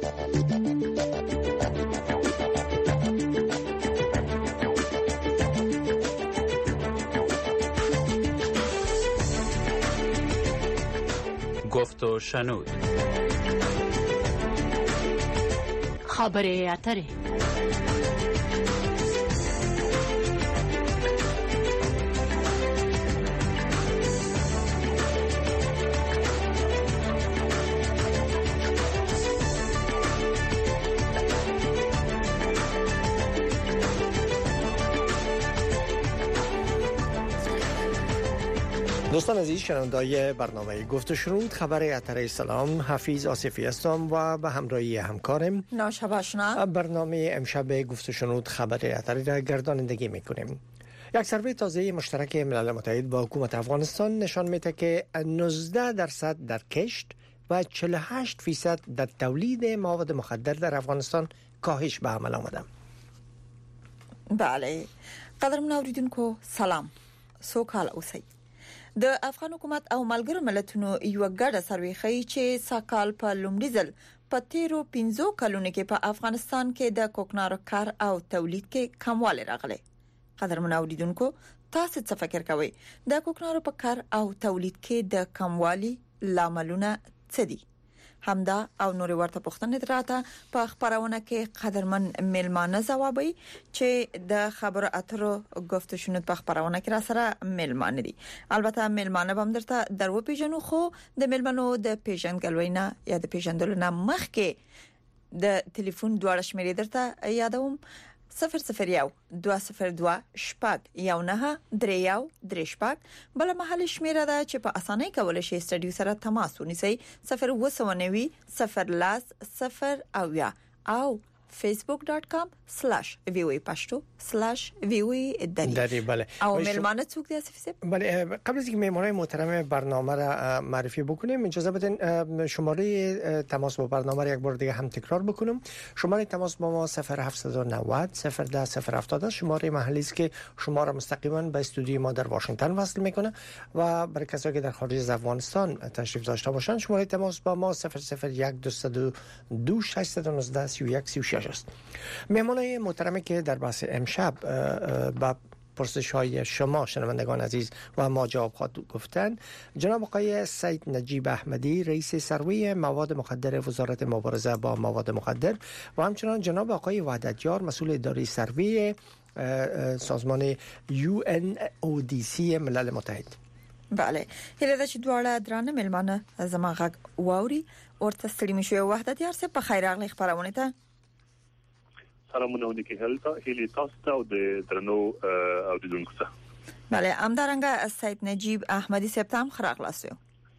گفت و شنود. خبره اتره. دوستان عزیز شنوندای برنامه گفت و شنود خبر اتر سلام، حفیظ آصفی هستم و به همراهی همکارم ناشب آشنا برنامه امشب گفت و شنود خبر اتر را گردانندگی میکنیم. یک سروی تازه مشترک ملل متحد با حکومت افغانستان نشان میده که 19% در کشت و 48% در تولید مواد مخدر در افغانستان کاهش به عمل آمده. بله، قدرمن اوریدونکو سلام، سوکال اوسئ. د افغان حکومت او ملګرو ملتونو یو ګډه سروې ښیي چې ساکال په لومړي ځل په تیرو 15 کلونو کې په افغانستان کې د کوکنارو کار او تولید کې کموالی راغلی. قدرمن اوریدونکو، تاسو څه فکر کوئ؟ د کوکنارو په کار او تولید کې د کموالی لاملونه څه دي؟ همدا او نور ورته پوښتنې راته په خبرونه کې قدرمن ملمانه ځوابي چې د خبرو اترو گفت و شنود په خبرونه کې را سره ملمانه دي. البته ملمانه هم درته درو پیژنو، خو د ملمنو د پیژنګلوینا یا د پیژندلو مخکې د ټلیفون دواړه شمیرې درته یادوم: 001 202 شپږ 19 3 بل محل شمیره ده چې په اسانۍ کولای شئ سټډیو سره تماس ونیسئ 090 0 او facebook.com/voa pashto/voa بله. او ملمانه څوک دی اسفی؟ بله، قبل از اینکه مهمانای محترم برنامه را معرفی بکنیم اجازه بدین شماره تماس با برنامه را یک بار دیگه هم تکرار بکنم. شماره تماس با ما 0790 010 070 شماره محلی است که شما را مستقیما به استودیوی ما در واشنگتن وصل میکنه و برای کسایی که در خارج از افغانستان تشریف داشته باشند شماره تماس با ما 001 202 619 31 36 است. مهمانای محترمی که در بحث امشب با پرسش‌های شما شنوندگان عزیز و ما جواب خواهد گفتن، جناب آقای سید نجیب احمدی رئیس سروی مواد مخدر وزارت مبارزه با مواد مخدر و همچنان جناب آقای وحدتیار مسئول اداره سروی سازمان UNODC ملل متحد. بله، هله چې دواړه درانه ملمانه زما غږ واوري ورته ستړي مشو. وحدتیار څه په خیر راغلی خبرونه ته. سلامونه ونکي هلی تاسو ته او د درنو اوریدونکو ته. بله، همدارنګه سید نجیب احمدی سپتام خراغلاسیو.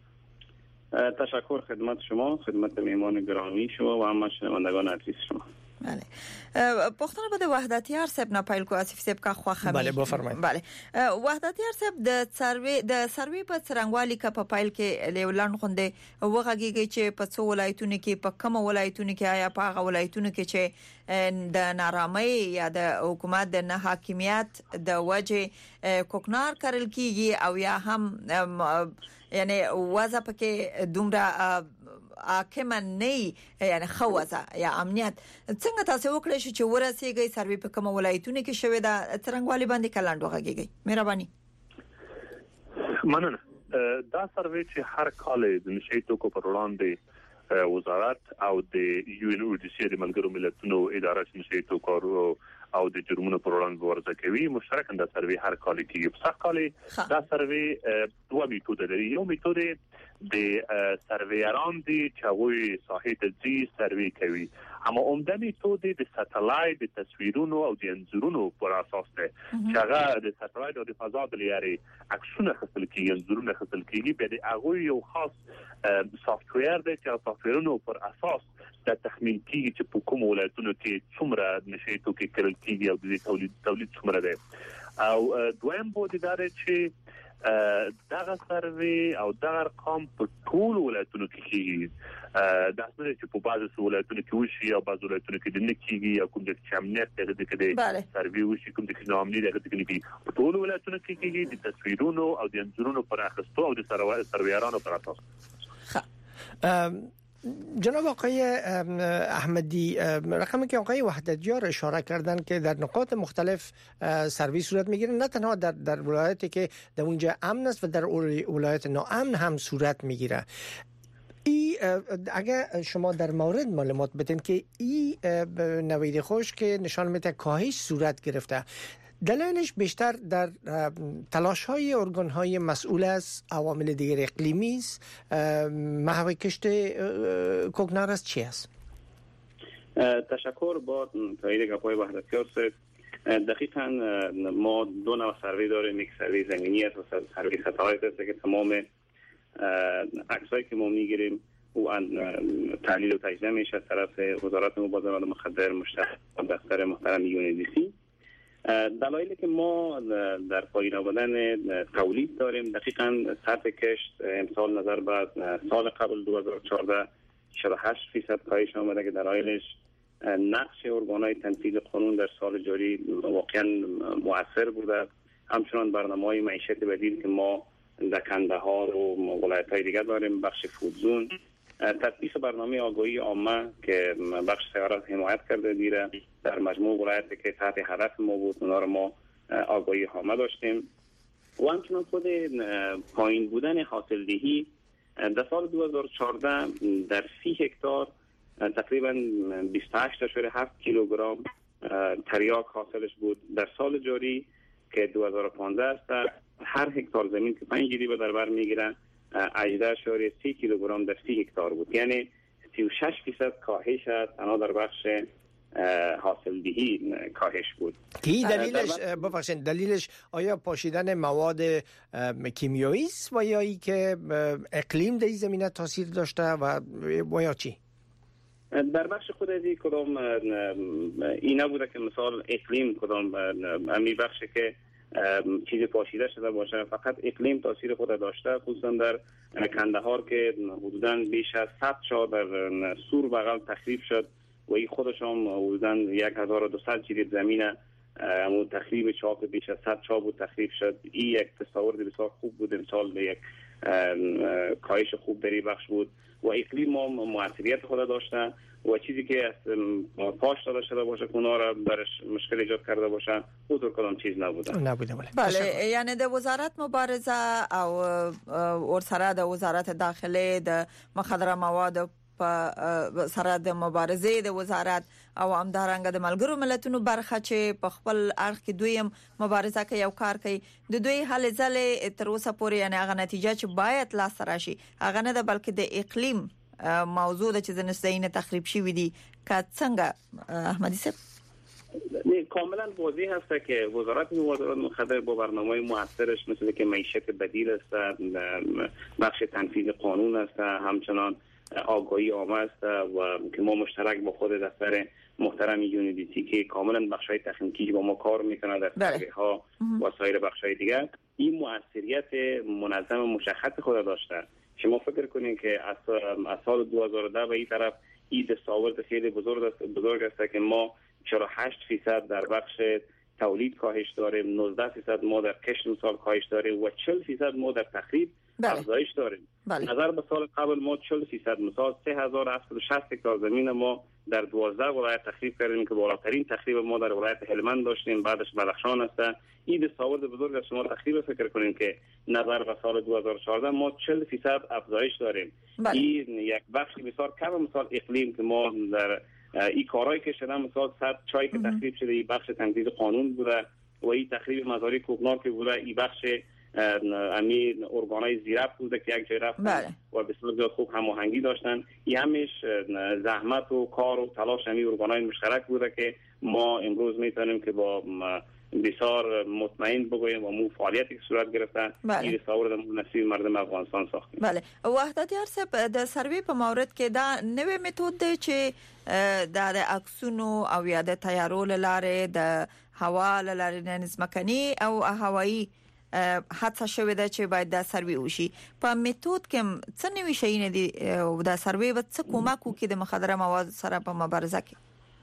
تشکر خدمت شما، خدمت میهمان گرامی شما و همه شنوندگان عزیز شما. بله، پښتنه بده وحدتیار صاحب نه پایل کو اسف صاحب کا خوخه. بله بفرمایئ. بله، وحدتیار صاحب د سروي په څرنګوالي کا په پایل کې لیولان خوندې وغږیږي چې په څو ولایتونو کې په کوم ولایتونو کې آیا په هغه ولایتونو کې چې د نارامۍ یا د حکومت د نه حاکمیت د وجه کوکنار کارل کیږي او یا هم یعنی وضع پکې دومره حاکم نه یعنی خوازه یا امنیت څنګه تاسو وکړئ چې ورسېږي سروي په کوم ولایتونو کې شوې ده ترنګوالي باندې کلاند وغږیږي؟ مهرباني. مننه. دا سروي چې هر کال د نشي توکو پر وړاندې وزارت او د UNODC د ملګرو ملتونو اداره نشي توکو او د جرمونو پر وړاندې ورزه کوي مشترک دا سروي هر کال کیږي. په کال دا سروي دوه میتود لري. یو میتود د سرویران دي چې هغوی ساحې ته ځي سروي کوي، اما عمده میتود د ساتلایت د تصویرونو او د انځورونو پر اساس ده چې هغه د ساتلایت او د فضا د لارې عکسونه خپل کیږي، انځورونه خپل کیږي. به د هغوی یو خاص سافټویر دی چې سافټویرونو پر اساس د تخمین کیږي چې په کوم ولایتونو کې څومره نشي توکي کړل کیږي او د تولید څومره ده. او دویم بود داره چې دغه سروي او دغه ارقام په ټول ولایتونو کې کیږي. د اسمنه چې په بعضو ولایتونو کې وشي او بعضو ولایتونو کې د نه کیږي او کوم د امنیت دغه کې سروي وشي کوم د امنیت دغه کې کیږي. په ټول ولایتونو کې کیږي د تصویرونو او د انځورونو پر اخستو او د سرویرانو پر اساس. جناب آقای احمدی، رقمی که آقای وحدتیار اشاره کردن که در نقاط مختلف سرویس صورت میگیره، نه تنها در ولایتی که در اونجا امن است و در ولایت ناامن هم صورت میگیره. اگر شما در مورد معلومات بدین که این نوید خوش که نشان میده کاهش صورت گرفته، دلیلش بیشتر در تلاش های ارگان های مسئول از عوامل دیگر اقلیمی است، محو کشت کوکنار است، چی است؟ تشکر. با تایید گپای وحدتیار صاحب، دقیقاً ما دو نوع سروی داریم، یک سروی زمینی است و سروی ستایت است که تمام عکسایی که ما میگیریم او تحلیل و تجزیه میشه از طرف وزارت مبادرات مخدر مشترک با دفتر محترم UNODC. دلایلی که ما در پایین آوردن تولید داریم، دقیقاً سطح کشت امسال نظر به سال قبل 2014 48% کاهش آمده که دلایلش نقش ارگان‌های تنفیذ قانون در سال جاری واقعاً مؤثر بوده. همچنان برنامه‌های معیشت بدیل که ما در کندهار و ولایت‌های دیگر داریم، بخش فودزون، تطبیق برنامه آگاهی عامه که بخش سیارت حمایت کرده دیره در مجموع ولایتی که تحت هدف ما بود، اونا رو ما آگاهی عامه داشتیم. و همچنان خود پایین بودن حاصل دهی در سال 2014 در 30 هکتار تقریبا 28.7 کیلوگرم تریاک حاصلش بود. در سال جاری که 2015 است، هر هکتار زمین که 5 جریبه در بر میگیرن 18.3 کیلوگرم در 30 هکتار بود، یعنی 36% کاهش است. تنها در بخش حاصل دهی کاهش بود. کی دلیلش ببخشید، دلیلش آیا پاشیدن مواد کیمیایی است و یا ای که اقلیم در این زمینه تاثیر داشته و یا چی؟ در بخش خود از کدام این نبوده که مثال اقلیم کدام امی بخش که چیزی پاشیده شده باشه، فقط اقلیم تاثیر خود داشته، خصوصا در کندهار که حدوداً بیش از 100 شا در سور بغل تخریب شد و این خودش هم حدوداً 1200 جریب زمین تخریب چاپ بیش از 100 شا بود تخریب شد. این یک تصاور بسیار خوب بود، امسال یک کاهش خوب در این بخش بود و اقلیم هم مؤثریت خود داشته و چیزی که از پاش داده شده باشه که اونا را برش مشکل ایجاد کرده باشه اوطور کدام چیز نبوده. بله، یعنی د وزارت مبارزه او ورسره د وزارت داخله د مخدره مواد په سره د مبارزې د وزارت او همدارنګه د ملګرو ملتونو برخه چې په خپل اړخ کې دویم مبارزه کوي او کار کوي، د دوی هلې ځلې تر اوسه پورې یعنی هغه نتیجه چې باید لاس راشي هغه نه ده، بلکې د اقلیم موضوع د چې د نسلین تخریب شوی دي. که څنګه احمدی صاحب؟ کاملا واضح هست که وزارت مبادرات مخدر با برنامه‌های مؤثرش مثل که معیشت بدیل است، بخش تنفیذ قانون است، همچنان آگاهی عامه است و که ما مشترک با خود دفتر محترم UNODC که کاملا بخش‌های تکنیکی با ما کار میکنه در سروی‌ها و سایر بخش‌های دیگر، این مؤثریت منظم مشخص خود داشته. شما فکر کنید که از سال 2010 به این طرف این دستاورد خیلی بزرگ است که ما 48% در بخش تولید کاهش داریم، 19% ما در کشت امسال کاهش داریم و 40% ما در تخریب افزایش داریم. نظر به سال قبل ما 40% مثال 3760 هکتار زمین ما در 12 ولایت تخریب کردیم که بالاترین تخریب ما در ولایت هلمند داشتیم، بعدش بدخشان است. این دستاورد بزرگ است. شما تخریب فکر کنیم که نظر به سال 2014 ما 40% افزایش داریم. این یک بخش بسیار کم مثال اقلیم که ما در این کارهایی که شده مثال 100 چای که تخریب شده این بخش تنفیذ قانون بوده و این تخریب مزارع کوکنار که بوده این بخش امین ارگانای زیرفت بوده که یک جای رفتن و بسیار زیاد خوب هماهنگی داشتن. این همیش زحمت و کار و تلاش امین ارگانای مشترک بوده که ما امروز میتونیم که با بسیار مطمئن بگویم و مو فعالیتی که صورت گرفته این تصاور نصیب مردم افغانستان ساختیم. بله، وحدتیار صاحب د سروې په مورد کې دا نوې میتود دی چې د عکسونو او یا د تیارو لاره د هوا لاره نسمکني او هوایی حادثه شوه ده چې باید د سروې وشي. په میتود کې څه نوې شي نه دي او د سروې به څه کومک کوي د مخدره مواد سره په مبارزه کې؟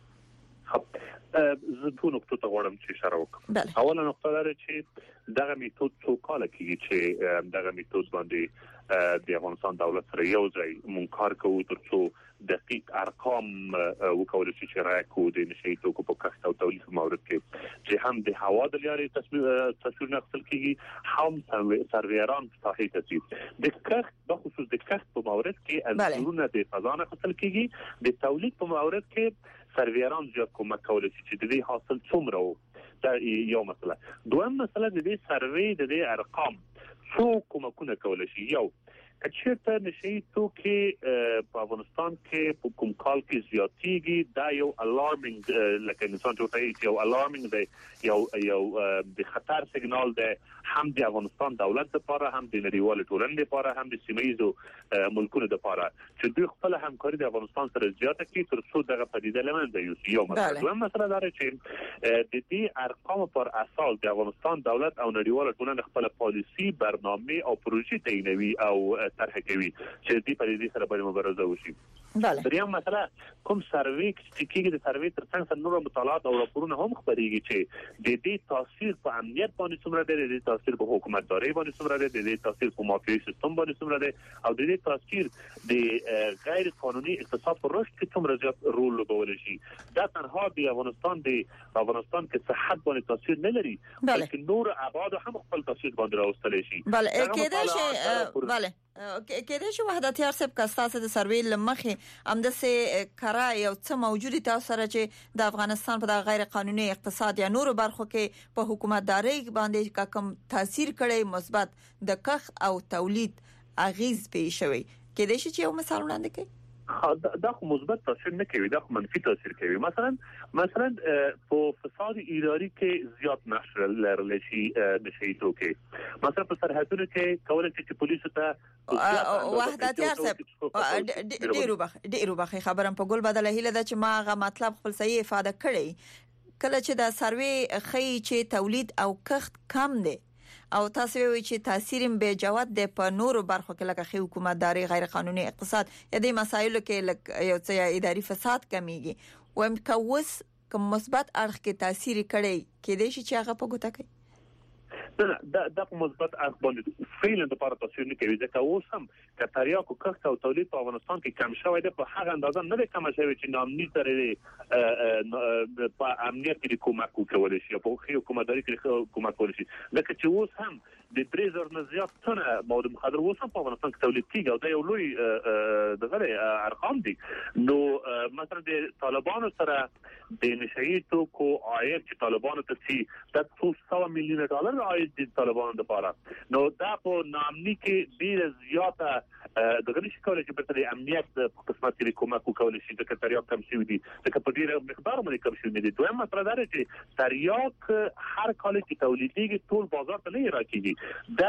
زه دوه نقطو ته غواړم چې اشاره وکړم. اوله نقطه دا چې دغه میتود څو کال کېږي چې دغه میتود باندې د افغانستان دولت سره یو ځای مونږ کار کوو ترڅو دقیق ارقام وکول شي چې راکو د نشي توکو په کښت او تولید په مورد کې چې هم د هوا د لارې تصویر نقل کیږي هم سرویران صحیح تصویر د کښت په خصوص د کښت په مورد کې انځورونه د فضا نقل کیږي د تولید په مورد کې سرویران زیات کومک کولی شي چې د دې حاصل څومره وو دا یو مسله. دویم مسله د دې سروي د دې ارقام څو کومکونه کولی شي. یو کچته نشي توکي په افغانستان کې په کوم کال کې زیاتېږي دا یو الارمینګ لکه انسان ته یو الارمینګ دی یو د خطر سیګنال دی هم د افغانستان دولت لپاره هم د نړیوال ټولنې لپاره هم د سیمایي ملکونو لپاره چې دوی خپل همکاري د افغانستان سره زیاته کړي ترڅو دغه پدیده لمنځه یو مسله ده چې د دې ارقام پر اساس د افغانستان دولت او نړیوال ټولنه خپل پالیسي برنامه او پروژې تعینوي او طرح کوي چې دې پدیده سره باندې مبارزه وشي. دریم مسله کوم سروي چې کېږي د سروي ترڅنګ سره نور مطالعات او راپورونه هم خبريږي چې د دې تاثیر په امنیت باندې څومره دی، د دې تاثیر په حکومتداري باندې څومره دی، د دې تاثیر په مافیایي سیستم باندې څومره دی او د دې تاثیر د غیر قانوني اقتصاد پر رشد کې څومره زیات رول لوبولی شي. دا تنها د افغانستان کې صحت باندې تاثیر نه لري بلکې نور ابعاد هم خپل تاثیر باندې راوستلی شي. بله کېدای شي وحدتیار صاحب کاستاسه د سروي لمخې همدسه کرا یو څه موجودي تاسو سره چې د افغانستان په غیر قانوني اقتصاد یا نورو برخو کې په حکومتداري باندې کوم تاثیر کړي مثبت د کښ او تولید اغیز پېښ شوی. کېدای شي چې یو مثال وړاندې کړئ. دا خو مثبت تاثیر نه کوي، دا خو منفي تاثیر کوي. مثلا په فساد اداري کې زیات نشر لرل شي نشي توکي. مثلا په سرحدونو کې کولای شي چې پولیسو ته وحدتیار صاحب ډیرو بخي خبرم په ګل بدله هله د چې ما غا مطلب خپل صحیح ifade کړي کله چې دا سروي خي چې تولید او کښت کم دي او تاسو وی چې تاثیر به جواد د په نورو برخو کې لکه حکومتداري غیر قانوني اقتصاد یا د مسایلو کې یو څه اداري فساد کمیږي و ام کوس کوم مثبت اړخ کې تاثیر کړي کې د شي چې هغه په ګوته کوي. دا مثبت اړخ باندې فعلا د لپاره تاثیر نه کوي ځکه اوس هم کتریاکو کښت او تولید په افغانستان کې کم شوی دی په هغه اندازه نه دی کم شوی چې نامني سره په امنیت کې کومک وکړي شي په حکومتداري کې کومک وکړي شي لکه چې اوس هم د 3000 نه زیات ټنه مواد مخدر اوس هم په افغانستان کې تولید کیږي او دا یو لوی دغه ارقام دي. نو مثلا د طالبانو سره د نشئی توکو عاید چې طالبانو ته سي د $200 میلیون عاید د طالبانو لپاره نو دا په نامني کې ډیر زیاته دغه نشي کولای چې په دې امنیت په قسمت کې کومک وکړي شي د تریاک کم شي دي د کپډیر مقدار باندې کم شي دي. دویم مسله دا چې تریاک هر کال چې تولیديږي ټول بازار ته نه راکېږي دا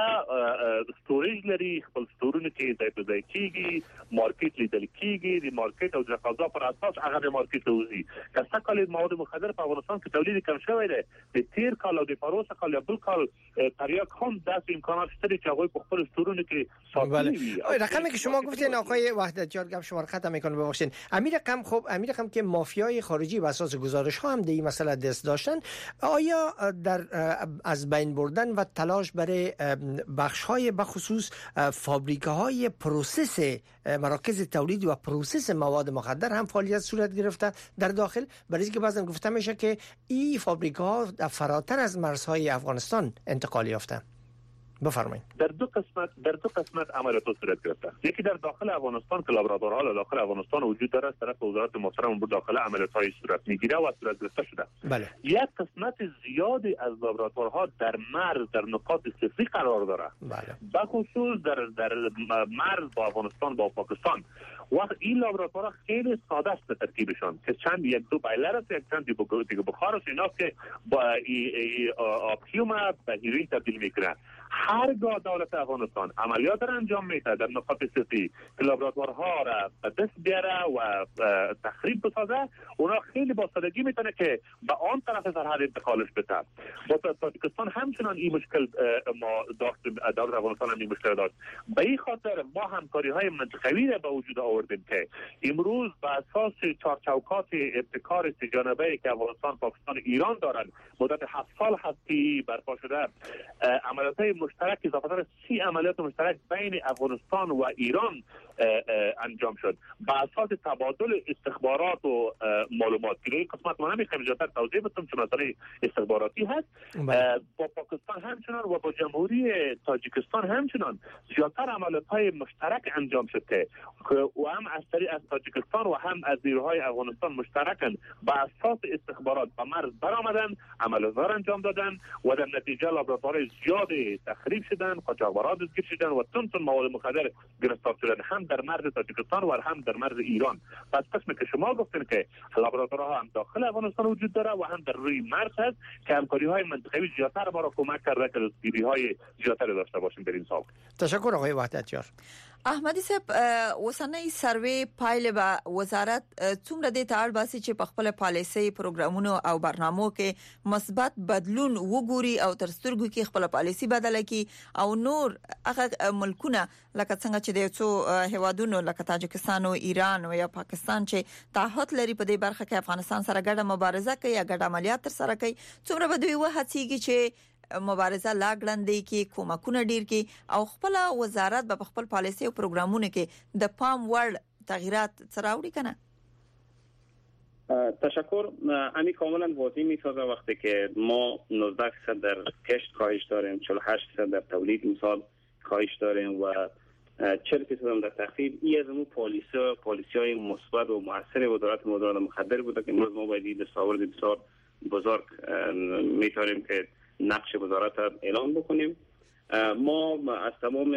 سټوریج لري خپل سټورونه کې ځای په ځای کېږي مارکیټ لیدل کېږي د مارکیټ او د تقاضا پر اساس هغه د مارکیټ ته وځي. کله کله مواد مخدر په افغانستان کې تولید کم شوی دی د تیر کال او د پروسه کال بل کال تریاک هم داسې امکانات شته چې هغه په خپل سټورونه کې ساتي. رقمی که شما گفتین آقای وحدتیار گپ شما رو ختم میکنم ببخشید امیر قم که مافیای خارجی بر اساس گزارش ها هم در این مسئله دست داشتن آیا در از بین بردن و تلاش برای بخش های بخصوص فابریکه های پروسس مراکز تولید و پروسس مواد مخدر هم فعالیت صورت گرفته در داخل برای اینکه بعضی گفته میشه که این فابریکه ها فراتر از مرزهای افغانستان انتقال یافته؟ بفرمایید. در دو قسمت عملیات صورت گرفته. یکی در داخل افغانستان که لابراتوارها داخل افغانستان وجود داره از طرف وزارت محترم بود داخل عملیات‌های صورت میگیره و صورت گرفته شده. بله. یک قسمت زیادی از لابراتوارها در مرز در نقاط صفری قرار داره. بله. بخصوص در مرز با افغانستان با پاکستان. وقت این لابراتوارها خیلی ساده است ترکیبشان که چند یک دو بایلر است یک چند دیگه بخار است اینا که با آپیوم به هیروئین تبدیل میکنه. هرگاه دولت افغانستان عملیات را انجام میده در نقاط صفری که لابراتوارها را به دست بیاره و تخریب بسازه اونا خیلی با سادگی میتونه که به آن طرف سرحد انتقالش بده. با پاکستان همچنان این مشکل ما داشتیم دولت افغانستان هم این مشکل داشت. به این خاطر ما همکاری های منطقوی را به وجود آوردیم که امروز به اساس چارچوکات ابتکار سه‌جانبه‌ای که افغانستان پاکستان ایران دارند مدت 7 سال هستی برپا شده عملیات مشترک اضافه 30 عملیات مشترک بین افغانستان و ایران انجام شد با اساس تبادل استخبارات و معلومات. که قسمت ما نمیخوایم زیادتر توضیح بدم چون مسئله استخباراتی هست. با پاکستان همچنان و با جمهوری تاجیکستان همچنان زیادتر عملیات‌های مشترک انجام شد که و هم از طریق از تاجیکستان و هم از نیروهای افغانستان مشترکاً با اساس استخبارات به مرز برآمدن، عملیات انجام دادن و در نتیجه لابراتوارهای زیاد تخریب شدن، قاچاقبران دستگیر شدن و تن مواد مخدر گرفتار شدن هم در مرز تاجیکستان و هم در مرز ایران. پس قسمی که شما گفتین که لابراتوارها هم داخل افغانستان وجود داره و هم در روی مرز هست که همکاری‌های منطقه‌ای زیادتر ما را کمک کرده که دستگیری‌های زیادتر داشته باشیم در این سال. تشکر آقای وحدتیار. احمدی صاحب اوسنۍ سروې پایله به وزارت څومره د تاړ باسي چې په خپل پالیسي پروګرامونو او برنامو کې مثبت بدلون وګوري او تر سترګو کې خپل پالیسي بدله کی او نور هغه ملکونه لکه څنګه چې د څو هیوادونو لکه تاجکستان او ایران او یا پاکستان چې تعهد لري په دې برخه کې افغانستان سره ګډه مبارزه کوي یا ګډه عملیات تر سره کوي، څومره به دوی وهڅيږي چې مبارزه لا ګړندې کې کومکونه ډیر کې او خپل وزارت به خپل پالیسي او پروګرامونه کې د پام وړ تغییرات سراوړي کنه؟ تشکر. امی کاملا واضح میسازه وقتی که ما 19% در کشت کاهش داریم، 48% در تولید مثال کاهش داریم و 40% هم در تخفیف. این از اون پالیسی‌های مثبت و موثر وزارت مواد مخدر بوده که امروز ما باید دستاورد بسیار بزرگ می‌تونیم که نقش وزارت اعلام بکنیم. ما از تمام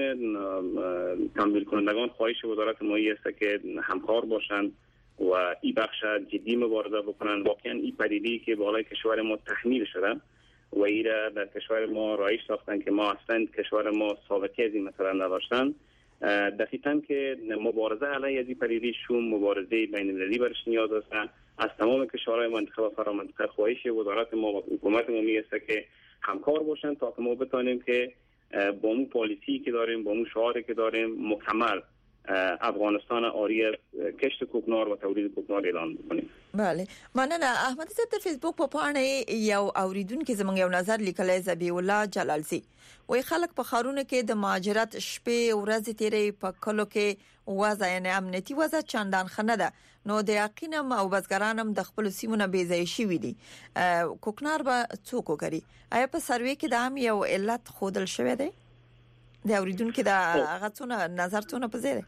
تمویل کنندگان خواهش وزارت ما است که همکار باشند و این بخش جدی مبارزه بکنند. واقعا این پدیده‌ای که بالای کشور ما تحمیل شده و این را در کشور ما رایج ساختن که ما اصلا کشور ما سابقه از این مثلا نداشتن. دقیقاً که مبارزه علیه از این پدیده شوم مبارزه بین المللی برش نیاز است. از تمام کشورهای منطقه و فرامنطقه خواهش وزارت ما و حکومت ما میسته که همکار باشن تا که ما بتانیم که با اون پالیسی که داریم، با اون شعاری که داریم مکمل افغانستان آری از کشت کوکنار و تولید کوکنار اعلان بکنیم. بله مننه. احمدی صاحب د فیسبوک په پاڼه یو اوریدونکو زموږ یو نظر لیکلی زبی الله جلالزی وای خلک په خارونه کې د مهاجرت شپې ورځې تیرې په کلو کې وضع یعنی امنیتي وضع چندان خنه ده، نو د یقینم او بزګرانم د خپل سیمونه بې ځای شوي دي. کوکنار به څوک وکړي؟ آیا په سروې کې د هم یو علت خودل شوی دی؟ د اوریدونکو د هغه څونه نظر څونه په ځای دی؟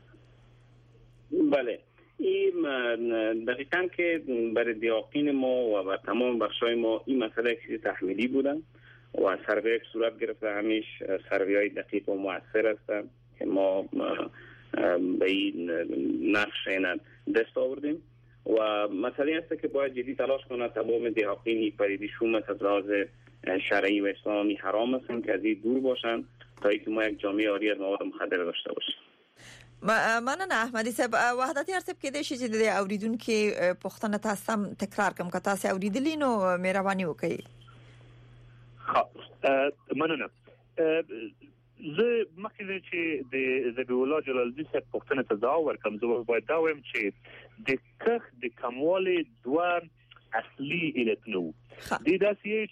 بله این دقیقاً که برای دیاقین ما و بر تمام بخشای ما این مسئله چیزی تحمیلی بودن و سروی صورت گرفته همیش سروی های دقیق و مؤثر هستند که ما به این نقش دست آوردیم و مسئله است که باید جدی تلاش کنه تمام دیاقین این پریدی شومت از لحاظ شرعی و اسلامی حرام هستند که از این دور باشند تا اینکه ما یک جامعه آری از مواد مخدر داشته باشیم. مننه احمدی صاحب. وحدتیار صاحب کې د شي چې د اوریدونکو پوښتنه تاسو تکرار کوم که تاسو اوریدلی نو مهرباني وکړئ. مننه. زه مخکې چې د زبی الله جلالزی صاحب پوښتنه ته ځواب ورکړم، زه باید دا وایم چې د کښت د کموالي دوه اصلي علتونه دي داسې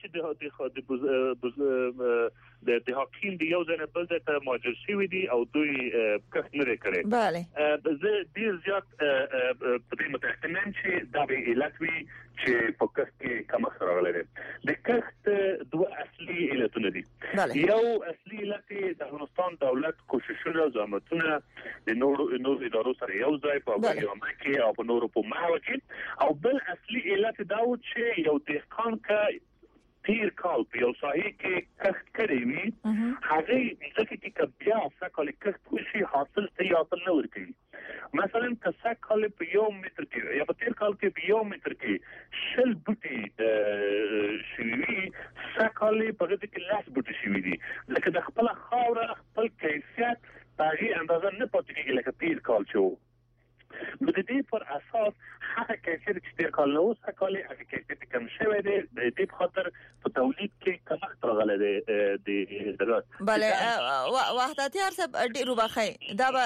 چې د حاکم دی یو ځنه بل ته ماجر شوی دی او دوی کښت نه کړي. بله زه ډیر زیات په دې متأکدم چې دا به علت وي چې په کښت کې کم راغلی دی. د کښت دوه اصلي علتونه دي. یو اصلي علت د افغانستان دولت کوششونه زحمتونه د نور ادارو سره یو ځای په برنامه کې او په نورو په محو کې، او بل اصلي علت دا و چې یو دهقان کا تیر کال په یو ساحې کې کښت کړی وي هغه ځکه چې بیا څکل کښت وشي حاصل نه ورکوي. مثلا که څکل په یو متر کې یا په تیر کال کې په یو متر کې 60 بوټي شوي څکل په دې کې 10 بوټي شوي دي، لکه د خپل خاور خپل کیفیت هغه اندازه نه پاتې کېږي لکه تیر کال چې نو د دې پر اساس هغه کیفیت چې تیر کال نو څکل هغه کیفیت کم شوی دی د دې خاطر په تولید کې کمښت راغلی دی د بله وحدتیار صاحب ډیرو بخیر دا به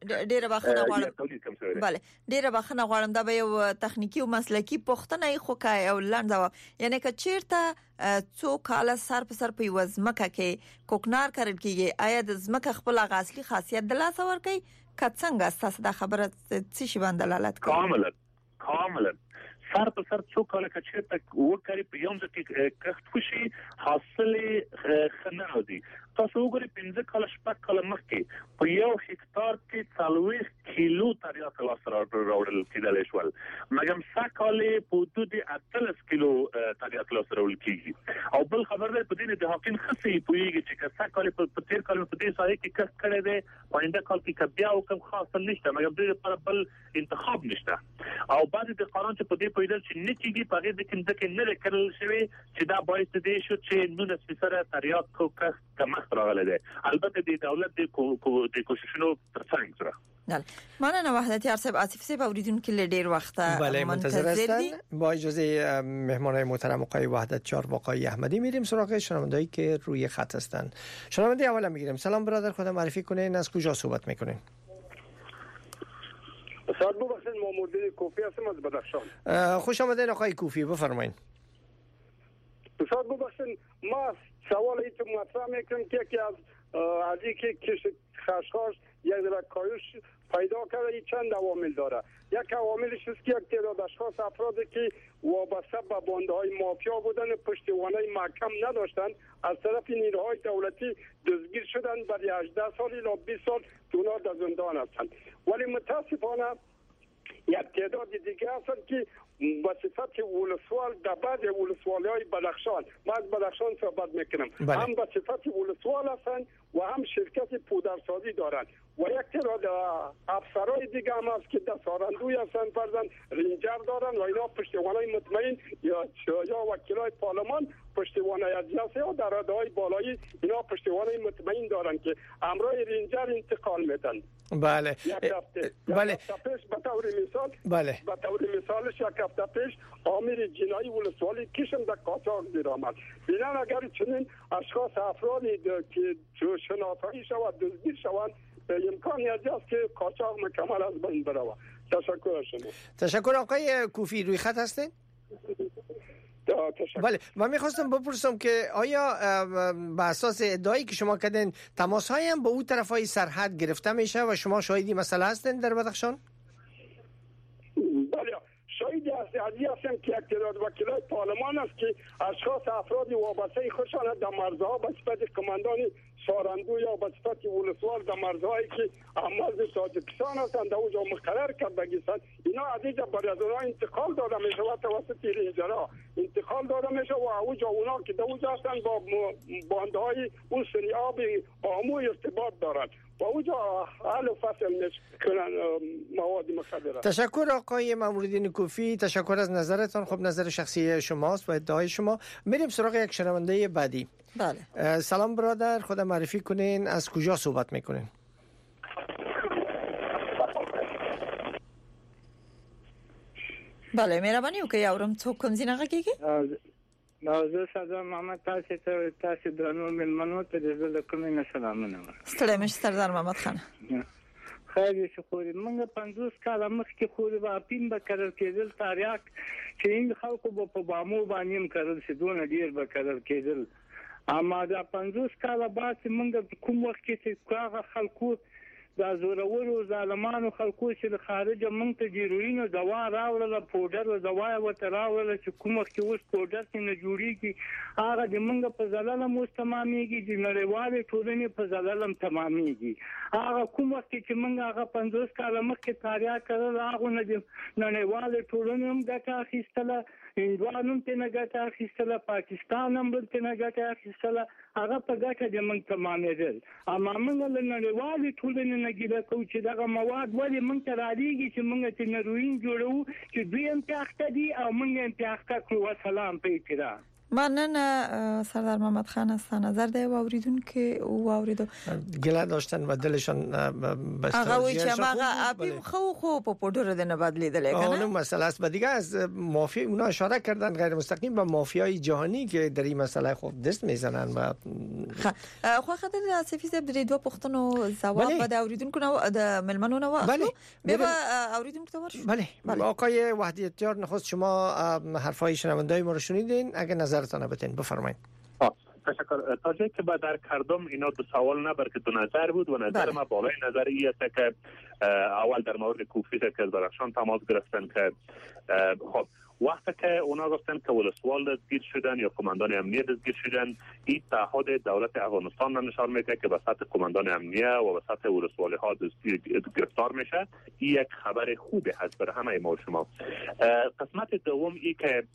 ډیره بخښنه غواړم. بله ډیره بخښنه غواړم دا به یو تخنیکی او مسلکی پوښتنه خو کای او لنډه یعنی که چیرته څو کال سر په سر په وزمکه کې کوکنار کړل کیږي آیا د زمکه خپل اصلي خاصیت د لاس ور کوي کڅنګ تاسو د خبره څه شی باندې دلالت کوي؟ کاملا سر په سر څو کال کې چې وکړي په یوم کې کښت خوشي حاصل خنه دي تاسو وګورئ 15 کال شپږ کال مخکې په یو هکتار کې 40 کیلو تریاک لاس راوړل کېدل شول مګم ساکالې په حدود 18 کیلو تریاک لاس راوړل کیږي او بل خبر ده په دې د حقین خصي پویږي چې ساکالې په تیر کال په دې ساحه کې کښت کړي دي پاینده کال کې بیا او کوم خاص نشته مګم دې لپاره بل انتخاب نشته او بعد د قانون چې په دې پیدل چې نتیجه په دې کې ځکه نه کړل شوی چې دا باید دې شو چې 19 تریاک کو کښت راغله ده البته د دولت د کوششونو ترڅنګ سره مننه وحدتی ارصب آصف صاحب اوریدونکو له ډیر وخته منتظر هستن. با اجازه مهمانای محترم آقای وحدت چارواقی احمدی میریم سراغ شنوندهایی که روی خط هستن. شنونده اولا میگیریم. سلام برادر، خود معرفی کنین، از کجا صحبت میکنین؟ سلام بخشن ماموردین کوفی هستم از بدخشان. خوش آمدین آقای کوفی، بفرمایید. سلام بخشن ما سوالی که مطرح میکنم که یکی از علی که خشخاش یک در کاهش پیدا کرده این چند عوامل داره. یک عواملش است که یک تعداد اشخاص افرادی که وابسته به باندهای مافیا بودن پشتوانه محکم نداشتن از طرف نیروهای دولتی دزگیر شدن برای 18 سال الی 20 سال اونا در زندان هستند. ولی متاسفانه یک تعداد دیگه هستند که با صفت ولسوال در بعض ولسوالی‌های بدخشان، من از بدخشان صحبت میکنم، هم با صفت ولسوال هستند و هم شرکت پودرسازی دارند و یک تعداد افسرهای دیگه هم هست که دستاراندوی هستند، فرضاً رینجر دارند و اینا پشتوانه مطمئن یا وکیلای پارلمان پشتوانه اجناس یا در راده‌های بالایی اینا پشتوانه مطمئن دارند که همراه رینجر انتقال میدن. بله بله پیش به طور مثال بله به طور مثالش یک هفته پیش آمیر جنایی ولسوالی کشم در قاچاق دیر آمد. بینن اگر چنین اشخاص افرادی که شناسایی شود دزدیر شوند امکانی است که قاچاق مکمل از بین برود. تشکر شما. تشکر. آقای کوفی روی خط هستین؟ بله من میخواستم بپرسم که آیا به اساس ادعایی که شما کردین تماس هایی هم با اون طرف های سرحد گرفته میشه و شما شاهدی مسئله هستین در بدخشان؟ بله شاهدی هستم که یک تعداد وکیلای پارلمان است که اشخاص افرادی وابسته خودشان در مرزها به صفت کماندان ساراندو یا به صفت ولسوال در مرزهایی که مرز تاجیکستان هستند در اونجا مقرر کردگی هستند اینا از اینجا برای از اونها انتقال داده میشه و توسط رینجرها انتقال داده میشه و اونجا اونا که در اونجا هستند با باندهای اون سری آب آمو ارتباط دارند و اونجا حل و فصل میکنن مواد مخدره. تشکر آقای ماموردین کوفی، تشکر از نظرتان. خب نظر شخصی شماست و ادعای شما. میریم سراغ یک شنونده بعدی. بله سلام برادر، خود معرفی کنین، از کجا صحبت میکنین؟ بله مهرباني وکړئ اورم څوک کوم ځینغه کېږي؟ نو زه محمد تاسو د نور ملمنو ته د کومې سلامونه. ستړی مشه سردار محمد خان. خیر شي خو موږ 50 کال مخکې خو د اپین به کړل کېدل تاریخ چې ان خلکو په بامو باندې کړل چې دونه ډیر به کړل کېدل اما دا 50 کال بعد موږ کوم وخت کې هغه خلکو دا زورورو ظالمانو خلکو چې د خارجه مونږ ته جیروین دوا راوړل پودر او دوا وته راوړل چې کوم وخت اوس پودر څنګه جوړیږي هغه د مونږ په زلالم مستماميږي د نړیوالې ټولنې په زلالم تماميږي هغه کوم وخت چې مونږ هغه 50 کال مخکې تاریخ کړل هغه نه د نړیوالې ټولنې هم ګټه اخیستله هندوانو ته نه ګټه اخیستله پاکستان هم ته نه ګټه اخیستله هغه په ګټه د مونږ تمامېدل اما موږ له نړیوالې ټولنې نه ګیله کوو چې دغه مواد ولې مونږ ته راځي چې مونږ ته نروین جوړو چې دوی هم تاخته دي او مونږ هم تاخته کړو. سلام په احترام. مننه سردار محمد خان است. نظر دی اوریدونکو اوریدو گله داشتن و دلشان بسته هغه وی چې هغه اپیم خو په پودر نه بدلیدل کنه. اون مسئله است. دیگه از مافیا اونا اشاره کردن غیر مستقیم به مافیای جهانی که در این مسئله خود دست میزنن و خو خاطر اسفی زب درې دوه پښتنو جواب بده اوریدونکو نو د ملمنو نو بله به اوریدونکو تو ورش. بله آقای وحدتیار نخست شما حرفای شنوندای ما رو شنیدین، اگه نظرتون بتین بفرمایید. تشکر. تا جایی که با در کردم اینا دو سوال نه بلکه دو نظر بود و نظر ما بالای نظر ای است که اول در مورد کوفی که از درخشان تماس گرفتن که خب وقتی که اونا گفتن که ولسوال دستگیر شدن یا کماندان امنیه دستگیر شدن، این تعهد دولت افغانستان را نشان میده که به سطح کماندان امنیه و به سطح ولسوالی ها گرفتار میشه. این یک خبر خوبی هست برای همه ما و شما. قسمت دوم ای که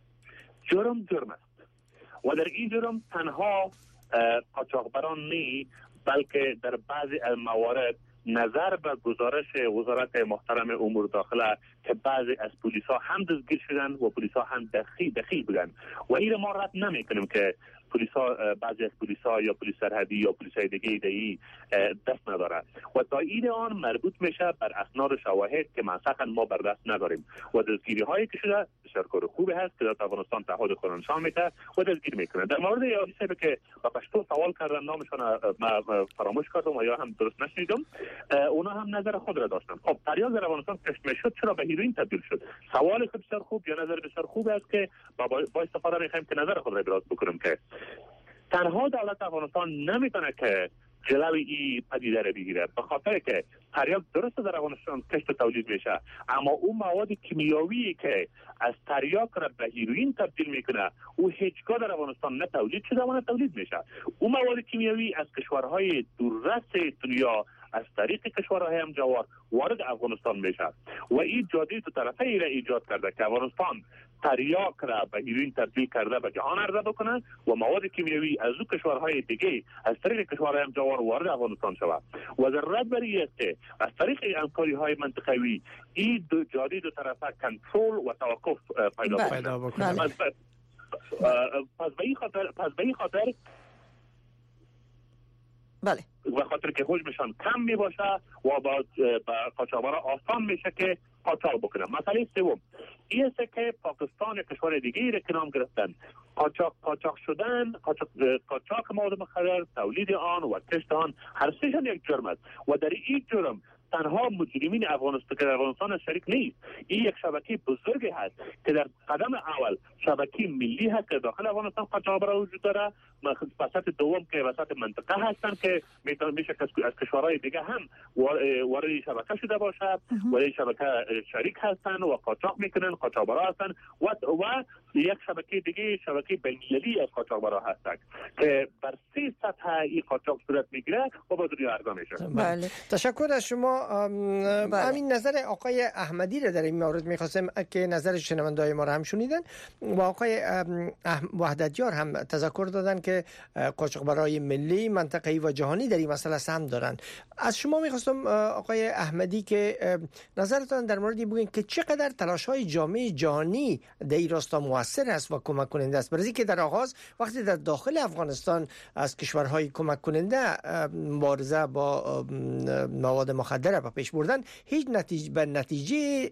جرم است و در این جرم تنها قاچاقبران نی بلکه در بعضی موارد نظر به گزارش وزارت محترم امور داخله که بعضی از پلیس ها هم دستگیر شدن و پلیس ها هم دخیل بودن و این ما رد نمی کنیم که پلیس ها بعضی از پلیس ها یا پلیس سرحدی یا پلیس های دیگه ایدهی دست نداره و تایید آن مربوط میشه بر اسناد و شواهد که منطقا ما بر دست نداریم و دستگیری هایی که شده بسیار کار خوبی هست که در افغانستان تعهد خود نشان میده و دستگیر میکنه. در مورد یادی که با پشتو سوال کردن نامشون ما فراموش کردم و یا هم درست نشنیدم، اونا هم نظر خود را داشتن. خب تریاک در افغانستان کشف میشد چرا به هیروئین تبدیل شد؟ سوال بسیار خوب یا نظر بسیار خوب است که با استفاده میخوایم که نظر خود را ابراز بکنیم که تنها دولت افغانستان نمیتونه که جلوی این پدیده را بگیره، به خاطر که تریاک درست در افغانستان کشف و تولید میشه، اما اون مواد کیمیایی که از تریاک را به هیروئین تبدیل میکنه او هیچگاه در افغانستان نه تولید شده و نه تولید میشه. اون مواد کیمیایی از کشورهای دوررس دنیا از طریق کشورهای همجوار وارد افغانستان میشه و این جاده دو طرفه ای را ایجاد کرده که افغانستان تریاک را به هیروئین تبدیل کرده به جهان عرضه بکنه و مواد کیمیایی از اون کشورهای دیگه از طریق کشورهای همجوار وارد افغانستان شود و ضرورت بر این است که از طریق همکاری های منطقوی این دو جاده دو طرفه کنترل و توقف پیدا بکنه. پس به این خاطر بله به خاطر که حجمشان کم می باشه و با قاچاقبرا آسان میشه که قاچاق بکنن. مسئله سوم این است که پاکستان کشور دیگه را که نام گرفتن قاچاق شدن، قاچاق مواد مخدر، تولید آن و کشت آن هر سهشان یک جرم است و در این جرم تنها مجرمین افغانستان شریک نیست. این یک شبکه بزرگی هست که در قدم اول شبکه ملی هست که داخل افغانستان قاچاقبرا وجود داره، وسط دوم که وسط منطقه هستن که میشه از کشورهای دیگه هم وارد شبکه شده باشه و این شبکه شریک هستن و قاچاق میکنن، قاچاقبرا هستن و یک شبکه دیگه شبکه بین‌المللی از قاچاقبرا هستن که بر 3 سطح این قاچاق صورت میگیره و با دنیا عرضه میشه. بله تشکر از شما. همین نظر آقای احمدی را در این مورد می‌خواستم که نظر شنونده‌های ما را هم شنیدن و آقای وحدتیار هم تذکر دادن که قاچاقبرای ملی، منطقه‌ای و جهانی در این مسئله سهم دارن. از شما می‌خواستم آقای احمدی که نظرتان در مورد بگین که چقدر تلاش‌های جامعه جهانی در این راستا موثر است و کمک کننده است، برای که در آغاز وقتی در داخل افغانستان از کشورهای کمک کننده مبارزه با مواد مخدر به پیش بردن هیچ نتیجه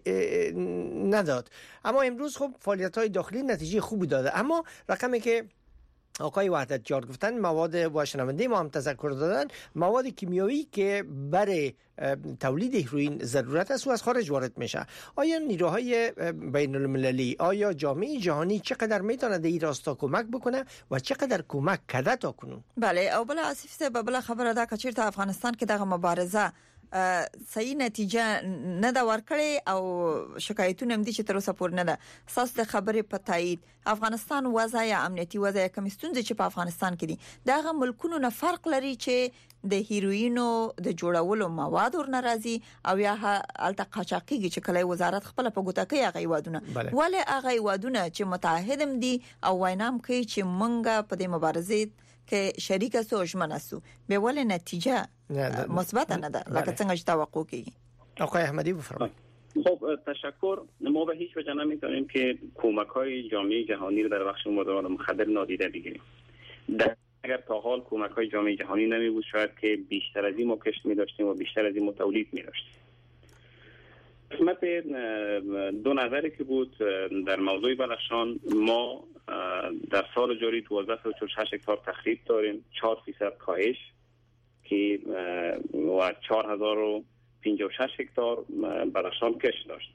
نداد، اما امروز خب فعالیت‌های داخلی نتیجه خوبی داده. اما رقمی که آقای وحدتیار گفتن مواد و شنونده ما هم تذکر دادن مواد کیمیایی که برای تولید هیروئین ضرورت است و از خارج وارد میشه، آیا نیروهای بین المللی، آیا جامعه جهانی چقدر میتونه در این راستا کمک بکنه و چقدر کمک کرده تا کنون؟ بله او بلا اساس بلا خبره ده که چیرته افغانستان کې دغه مبارزه صحیح نتیجه نه دا ورکړي او شکایتونه هم دي چې تر اوسه پورې نه ده. اساس د خبرې په تایید افغانستان وضع یا امنیتي وضع کوم ستونزې چې په افغانستان کې دي دغه ملکونو نه فرق لري چې د هیروینو د جوړولو مواد ور ناراضي او یا الته قاچاقيږي چې کله وزارت خپل په ګوته کې هغه وادونه ولې هغه وادونه چې متحدم دي او وینام کوي چې منګه په دې مبارزه کې شریک اسو ژمناسو به ولې نتیجه مثبت نه ده لکه څنګه چې توقع کیږي. آقای احمدی بفرمایید. خب تشکر. ما به هیچ وجه نمیتونیم که کمک‌های جامعه جهانی رو در بخش مبادلات مخدر نادیده بگیریم. اگر تا حال کمک‌های جامعه جهانی نمی‌بود شاید که بیشتر از این ما کشت می‌داشتیم و بیشتر از این ما تولید می‌داشتیم. قسمت دو نظری که بود در موضوع بدخشان، ما در سال جاری 1248 هکتار تخریب داریم، 4% کاهش که و 4056 هکتار بدخشان کشت داشت.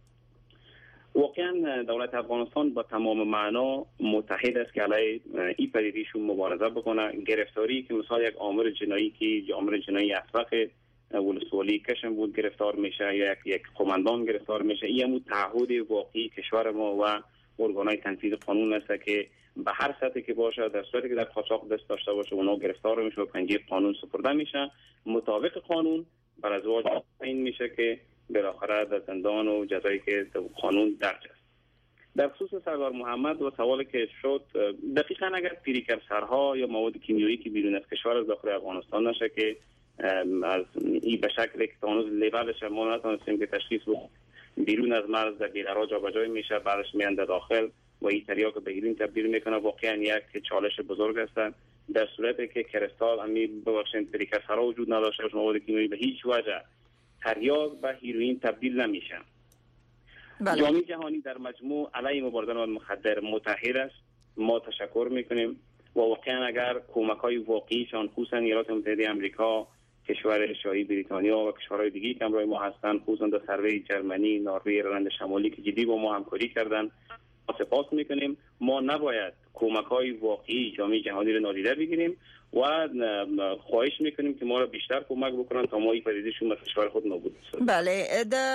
واقعا دولت افغانستان با تمام معنا متحد است که علیه این پدیدهشون مبارزه بکنه. گرفتاری که مثلا یک آمر جنایی که آمر جنایی اسبق ولسوالی کشم بود گرفتار میشه یا یک قماندان گرفتار میشه، این همون تعهد واقعی کشور ما و ارگانهای تنفیذ قانون است که به هر سطحی که باشه در صورتی که در قاچاق دست داشته باشه اونا گرفتار میشه و پنجه قانون سپرده میشه. مطابق قانون بر ازواج این میشه که بالاخره در زندان و جزایی که قانون درج است. در خصوص سردار محمد و سوالی که شد، دقیقاً اگر پریکرسرها یا مواد کیمیایی که بیرون از کشور از داخل افغانستان نشه که از این به شکلی که تانوز لیبلش ما نتونستیم که تشخیص بدیم، بیرون از مرز در بی‌قرار جابجا میشه، بعدش میان داخل و این تریاک به هیروئین تبدیل میکنه. واقعا یک چالش بزرگ است. در صورتی که کرستال امی ببخشید پریکرسرها وجود نداشته باشه، مواد کیمیایی به هیچ وجه تریاک به هیروئین تبدیل نمیشه. جامعه جهانی در مجموع علیه مبارزه با مخدر متحد است. ما تشکر میکنیم و واقعا اگر کمک‌های واقعیشان خصوصا ایالات متحده آمریکا، کشور شاهی بریتانیا و کشورهای دیگه که همراه ما هستند، خصوصا در سروی جرمنی، نروژ، ایرلند شمالی که جدی با ما همکاری کردن، سپاس میکنیم. ما نباید کمک‌های واقعی جامعه جهانی رو نادیده بگیریم و خواهش میکنیم که ما را بیشتر کمک بکنن تا ما این پدیده‌شون از کشور خود نابود بسازیم. بله،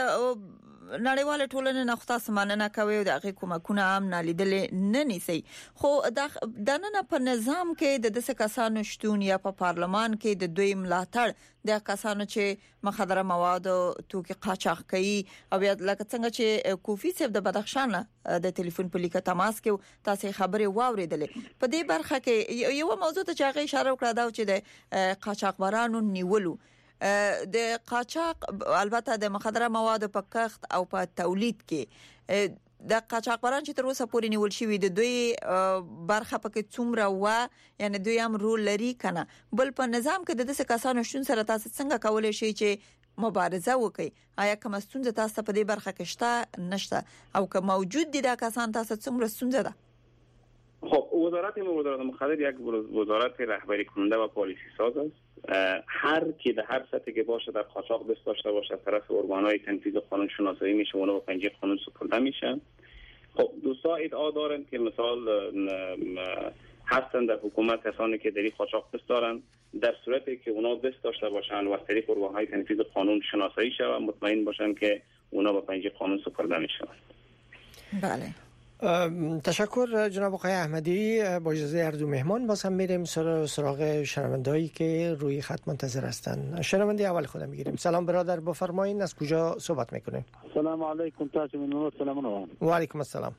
نړیواله ټولنه نه خاص مننه کوي او د کومکونه هم نالیدل نه نیسي. خو د نن په نظام کې د دسه کسانو شتون یا په پارلمان کې د دوی ملاتړ د کسانو چې مخدره مواد او توکي قاچاق کوي او یا لکه څنګه چې کوفی صاحب د بدخشان د ټلیفون په لیکه تماس کې تاسو خبري واوریدلې په دې برخه کې یو موضوع ته چې اشاره وکړه دا چې د قاچاقبرانو نیولو د قاچاق البته د مخدره مواد په کښت او په تولید کې د قاچاقبران چې تر اوسه پورې نیول شوی د دوی برخه پکې څومره و، یعنی دوی هم رول لري کنه. بل په نظام کې د دې کسانو شتون سره تاسو څنګه کولای شئ چې مبارزه وکړي؟ آیا کوم ستونزه تاسو په دې برخه کې شته نشته او که موجود دي دا کسان تاسو څومره ستونزه ده؟ خب وزارت مبادلات مخدر یک وزارت رهبری کننده و پالیسی ساز است. هر کی در هر سطحی که باشه در قاچاق دست داشته باشه از طرف ارگان‌های تنفیذ قانون شناسایی میشه، اونا با پنجه قانون سپرده میشن. خب دوستا ادعا دارن که مثال هستن در حکومت کسانی که در قاچاق دست دارن، در صورتی که اونا دست داشته باشن و از طریق ارگان‌های تنفیذ قانون شناسایی شوند مطمئن باشن که اونا با پنجه قانون سپرده میشن. بله، تشکر جناب آقای احمدی. با اجازه هر دو مهمان باز هم میریم سراغ شنوندهایی که روی خط منتظر هستند. شنونده اول خودم میگیریم. سلام برادر، بفرمایید از کجا صحبت میکنین؟ سلام علیکم تاسو منور. سلام علیکم. و علیکم السلام.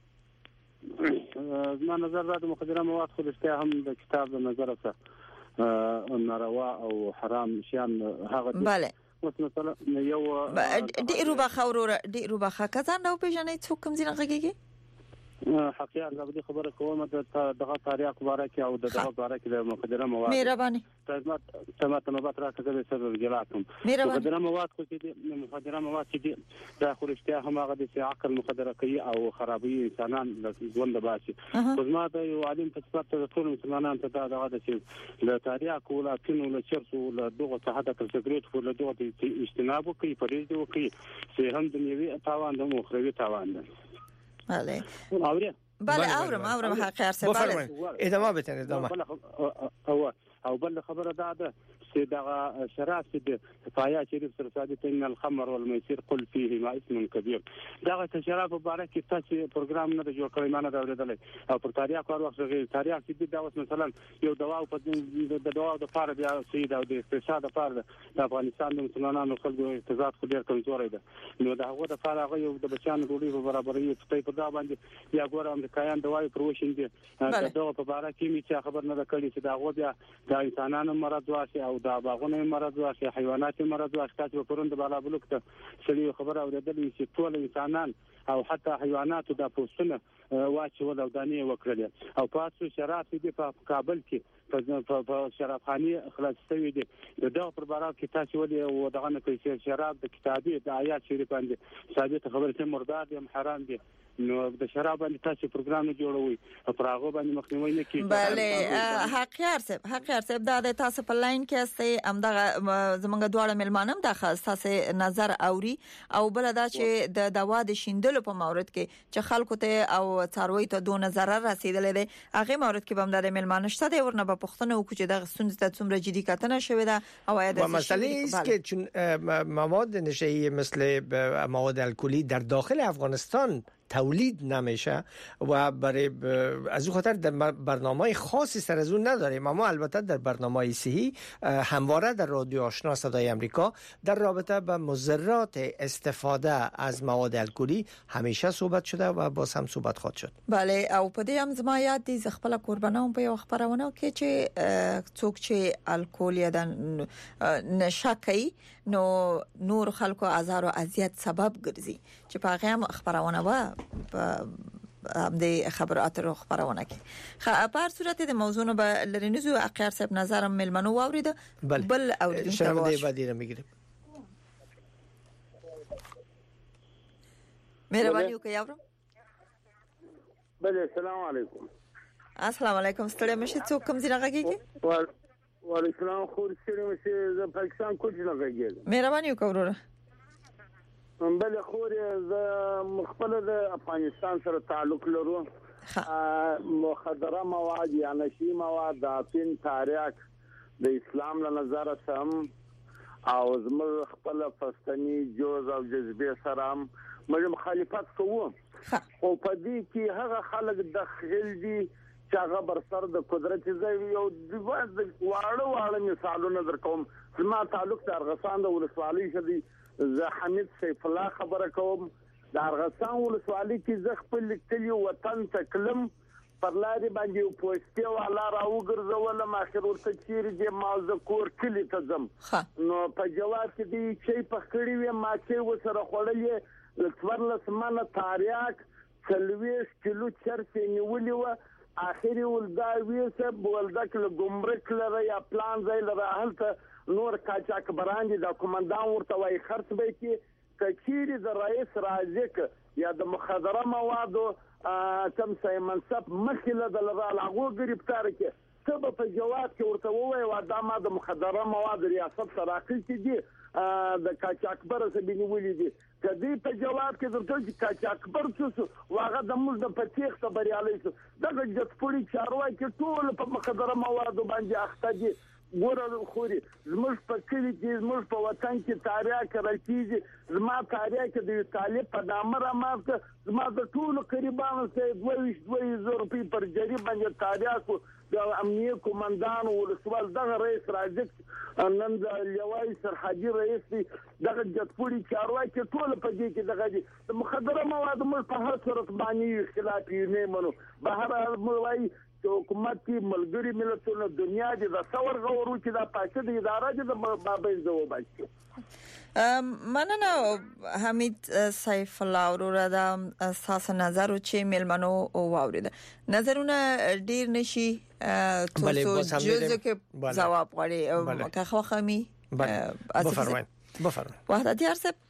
ما نظر را د مخدره مواد خو رښتیا هم د کتاب د نظر څخه ناروا او حرام شیان هغه بله مثلا یو ډیرو بخا کزان نو پیژنې څوک کوم ځای غږیږي حقیقت زبدي خبره کوم د دغه تاریخ مبارک او د دغه مبارک د مخدره مواد مهرباني تمات راکړه سره رجلاتم مخدره مواد خو چې مخدره مواد چې د خورشتیا هم هغه د عقل مخدره کوي او خرابوي انسانان د ژوند باسي. خو ما د یو عالم په صفت د ټول مسلمانانو ته دغه د چې د تاریخ او لا کینو له چرسو له دغه صحت تر سګریټ او له دغه اجتناب کوي پرېږدي او کوي چې هم د نیوي تاوان د مخروي تاوان ده. بله اورم حقیقت بفرمایید ادامه بدین. ادامه او بل خبره ده چې دغه شراب د فایات شریف سره ثابت ان الخمر والميسر قل فيهما اسم كبير. دغه شراب مبارک تاسو پروګرام نه جوړ کړی مانه دا ورېدل او پر تاریخ کار وخت غیر تاریخ چې دا اوس مثلا یو دوا په د دوا د فار بیا سید او د اقتصاد فار د افغانستان د مسلمانانو خلکو اقتصاد خو ډیر کمزوري ده. نو دا هغه د فار هغه یو د بچانو ډوډۍ په برابرۍ په دا باندې یا ګور امریکایان دوايي پروشن دي دغه په اړه کې می چې خبر نه کړی چې دا هغه بیا د انسانانو مرض واسي او دا باغونه مرض واخی حیوانات مرض واخی تاسو پروند بالا بلوک ته سړي خبره اوریدلې چې ټول انسانان او حتی حیوانات د پوستونه واچول او دانې وکړل او پاتو شراب دي په کابل کې په شرابخانه خلاص شوی دي دغه پر بارا کې تاسو ولې ودغه نه کوي شراب د کتابي د آیات شریف باندې ثابت خبره چې مردار دي حرام دي نو د شراب باندې تاسو پروګرام نه جوړوي پر هغه باندې مخنیوي نه کوي. بله حق صاحب دا تاسو په لاین کې استي امدغه زمونږ دواړه ملمانم د خاصه نظر اوري او بل دا چې د دوا د شیندلو په مورد کې چې خلکو ته او څاروي ته دونه ضرر رسیدلې ده هغه مورد کې بم د ملمانه شته د ورنه په پښتنه او چې د ستونزې ته څومره جدي کتنه شوې ده او ایا د مسئله است که چون مواد نشه‌ای مثل مواد الکلی در داخل افغانستان تولید نمیشه و برای از اون خاطر در برنامه‌های خاصی سر از اون نداریم. اما البته در برنامه‌های صحی همواره در رادیو آشنا صدای امریکا در رابطه با مضرات استفاده از مواد الکلی همیشه صحبت شده و باز هم صحبت خواهد شد. بله او په دې هم زما یاد دي خپل قربانو په یو خبرونه کې چې څوک چې الکول یا د نشه کوي نو نور خلکو آزار او اذیت سبب ګرځي چې په هغه هم خبرونه و د خبرات رو خبرونه کې په هر صورت د موضوع نه به لرنزو اقیار صاحب نظرم ملمنو واورید بل اوریدونکو شرم دی بعدی را میگیریم. مهرباني وکړئ یاورم. بله السلام علیکم. السلام علیکم ستړي مشه څوک کوم ځای راغی وعلیکم السلام خو سره مشه ز پاکستان کوچ راغی. مهرباني وکړئ وروره. بله خور ز مخبل د افغانستان سره تعلق لرو. مخدره مواد یا نشي مواد د فین تاریخ د اسلام له نظر سم او زموږ خپل فستنی جوز او جذبه سره موږ مخالفت کوو او په دې کې هغه خلک داخل دي چې هغه بر سر د قدرت ځای یو د واړه مثالونه درکوم. زما تعلق د ارغسان د ولسوالۍ شدي زه حمید سیف الله خبره کوم. د ارغسان ولسوالۍ کې زه خپل کلی وطن ته کلم پر لاري باندې پوسټي والا راوګرځول ما اخر ورته چیرې د مازکور کلی ته ځم نو په جواب کې دی چې په کړي وي ما چې وسره خړلې لڅورلس منه تاریخ څلويش کیلو چرته نیولې و اخري ولدا ویسه ولدا کله ګمرک لره یا پلان ځای لره هلته نور کاچاک براندي د کومندان ورته وای خرڅ به کې کچيري د رئیس رازق یا د مخدره موادو کم سي منصب مخله د لاغو گرفتار کې سبب په جواب کې ورته وای و د ما د مخدره مواد ریاست سره راکړي دي د کاچاکبر سبيني ولې دي کدي په جواب کې درته چې کاچاکبر څه واغه د موږ د پتیخ خبريالي څه دغه جټپوري چارواکي کې ټول په مخدره مواد باندې اخته دي. ګوره خوري زموږ په کلی کې زموږ په وطن کې تاریخ راکېږي زما تاریخ د طالب په نامه را ماته زما د ټولو قریبانو سه 22,000 روپۍ پر جری باندې تاریخ د امنیه کومندان ولسوال دغه رئیس راځي نن د لوای سرحدي رئیس دغه جټپوري چارواکي ټول په دې کې دغه د مخدره مواد مل په هر صورت باندې خلاف نه منو بهر موای حکومت کې ملګری ملتونو دنیا دې د څور غوړو چې د پاکستان اداره دې د بابې زو بچي. مننه حمید سیف الله اورورا د اساس نظر چې ملمنو واورید نظرونه ډیر نشي تاسو جزء کې جواب غواړي که خو خمي بفرمایئ وحدت یارسب.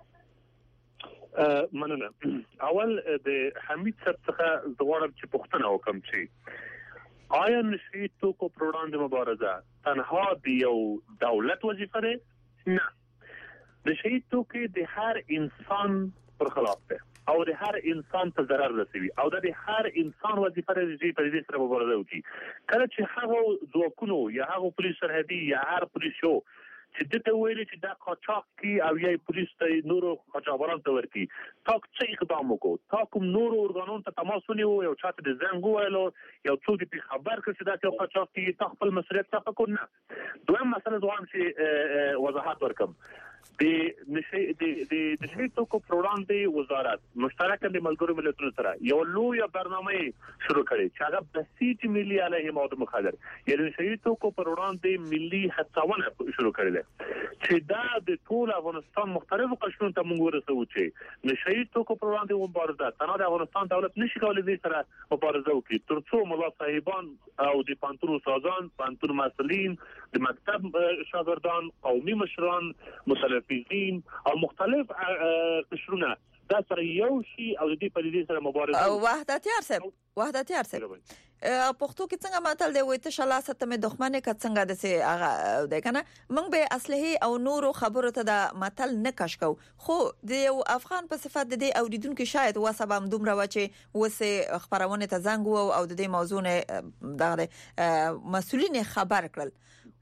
مننه اول د حمید څخه زغړم چې پښتنه وکم چې آیا نشي توکو پر وړاندې مبارزه تنها د یو دولت وظیفه ده؟ نه، نشي توکي د هر انسان پر خلاف ده او د هر انسان ته ضرر رسوي او د هر انسان وظیفه ده چې په دې سره مبارزه وکړي. کله چې هغه ځواکونو یا هغه پولیس سرحدي یا هر پولیس شو چې دته ویلي چې دا قاچاق کی او یا پولیس ته نورو قاچاقبران ته ورکی تاک څه اقدام وکړو تا کوم نورو ارګانونو ته تماس ونیو یو چاته د زنګ وایلو یو څوک دې خبر کړ چې دا یو قاچاق کی تا خپل مسؤلیت څخه کو نه. دویم مسله ځوان چې وضاحت ورکم د نشي توکو پر وړاندې وزارت مشترک د ملګرو ملتونو سره یو لوی برنامه شروع کړې چې هغه بسیط ملي علیه مواد مخدر یعنی نشي توکو پر وړاندې ملي هڅونه شروع کړې ده چې دا د ټول افغانستان مختلفو قشرونو ته موږ ورسوو چې نشي توکو پر وړاندې مبارزه تنها د افغانستان دولت نشي کولای دې سره مبارزه وکړي ترڅو ملا صاحبان او د پانتون استادان پانتون مسؤلین د مکتب شاګردان قومي مشران متلفظین او مختلف قشرونه دا سره یو شي او د دې پدیدې سره مبارزه او وحدتیار صاحب پښتو کې څنګه ماتل دی وای ته شلاسه ته مې دښمنه ک څنګه د سي هغه د کنه موږ به اصلي او نورو خبرو ته د ماتل نه کشکو خو د یو افغان په صفت د دې اوریدونکو شاید وسبه هم دومره و چې وسه خبرونه ته زنګ وو او د دې موضوع نه دغه مسؤلین خبر کړل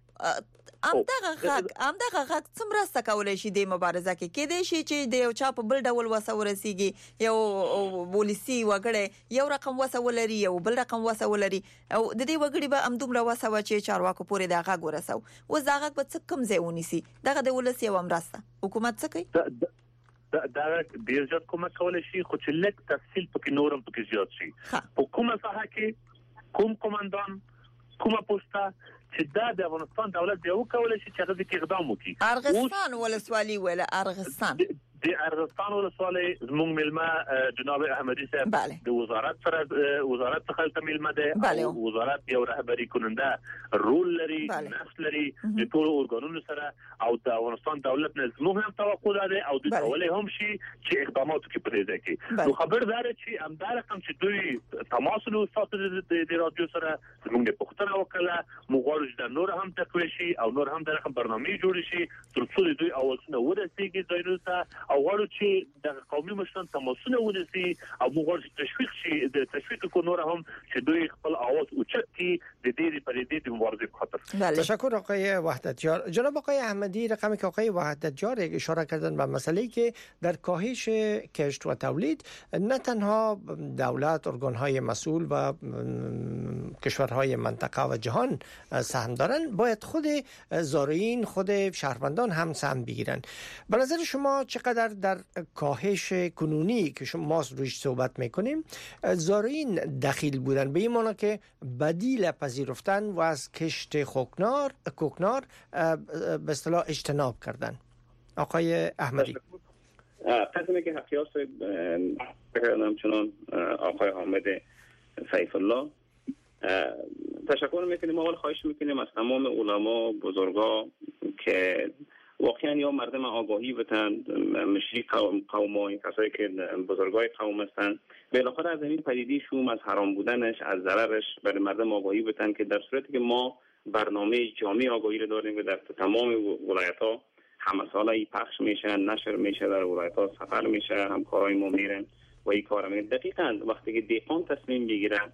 امدغه غږ څومره ستکولای شي د مبارزه کې دی شي چې د یو چا په بل ډول وسورسيږي یو پولیسي وګړي یو رقم وسولري یو بل رقم وسولري او د دې وګړي به امدومره وسو چې چارواکو پورې د غږ ورسو و زغه په څه کم ځای ونیسي دغه د ولس یو امرسته حکومت څه کوي دا ډیر ځات کومه کولای شي خو چې لک تفصیل پکې نورم پکې زیات شي حکومت ساحه کې کوم کمانډان کومه پوسټه چې د افغانستان دولت دی او کولای شي چې هغه کې اقدام وکړي ارغستان ولسوالي ولا ارغستان د ارغستان ولسوالي زموږ ملما جناب احمدي صاحب د وزارت سره وزارت څخه ملما ده او وزارت یو رهبری کننده رول لري نفس لري د ټول اورګانونو سره او د افغانستان دولت نه زموږ هم توقع ده او د کولای هم شي چې اقدامات کوي په دې کې نو خبردار چې امدار کوم چې دوی تماس له استاد د رادیو سره زموږ د پښتنو وکړه مغواړي د نور هم تقوی شي او نور هم د رقم برنامه جوړ شي ترڅو دوی اولسنه ورسیږي ځایونو او غواړو چې د قومي مشران تماسونه ونیسي او موږ غواړو تشویق شي د تشویق کو نور هم چې دوی خپل اواز اوچت کړي د دې پرېدې د مبارزې په خاطر. تشکر آقای وحدتیار. جناب آقای احمدی رقمی که آقای وحدتیار اشاره کردن به مسئله که در کاهش کشت و تولید نه تنها دولت ارگان‌های مسئول و کشورهای منطقه و جهان سهم دارن باید خود زارعین خود شهروندان هم سهم بگیرن. به نظر شما چقدر در کاهش کنونی که شما روش صحبت میکنیم زارعین دخیل بودن به این معنی که بدیل پذیرفتن و از کشت کوکنار به اصطلاح اجتناب کردن؟ آقای احمدی قسمی که حقیار بکردم چنان آقای حامد سیف الله تشکر میکنیم اول خواهش میکنیم از تمام علما بزرگا که واقعا یا مردم آگاهی بتن مشری قوم کسایی که بزرگای قوم هستن بالاخره از این پدیده شوم از حرام بودنش از ضررش برای مردم آگاهی بتن که در صورتی که ما برنامه جامع آگاهی رو داریم و در تمام ولایت‌ها همه ساله پخش میشه نشر میشه در ولایت‌ها سفر میشه همکارای ما میرن و این کارا میکنن دقیقاً وقتی که دیقان تصمیم بگیرن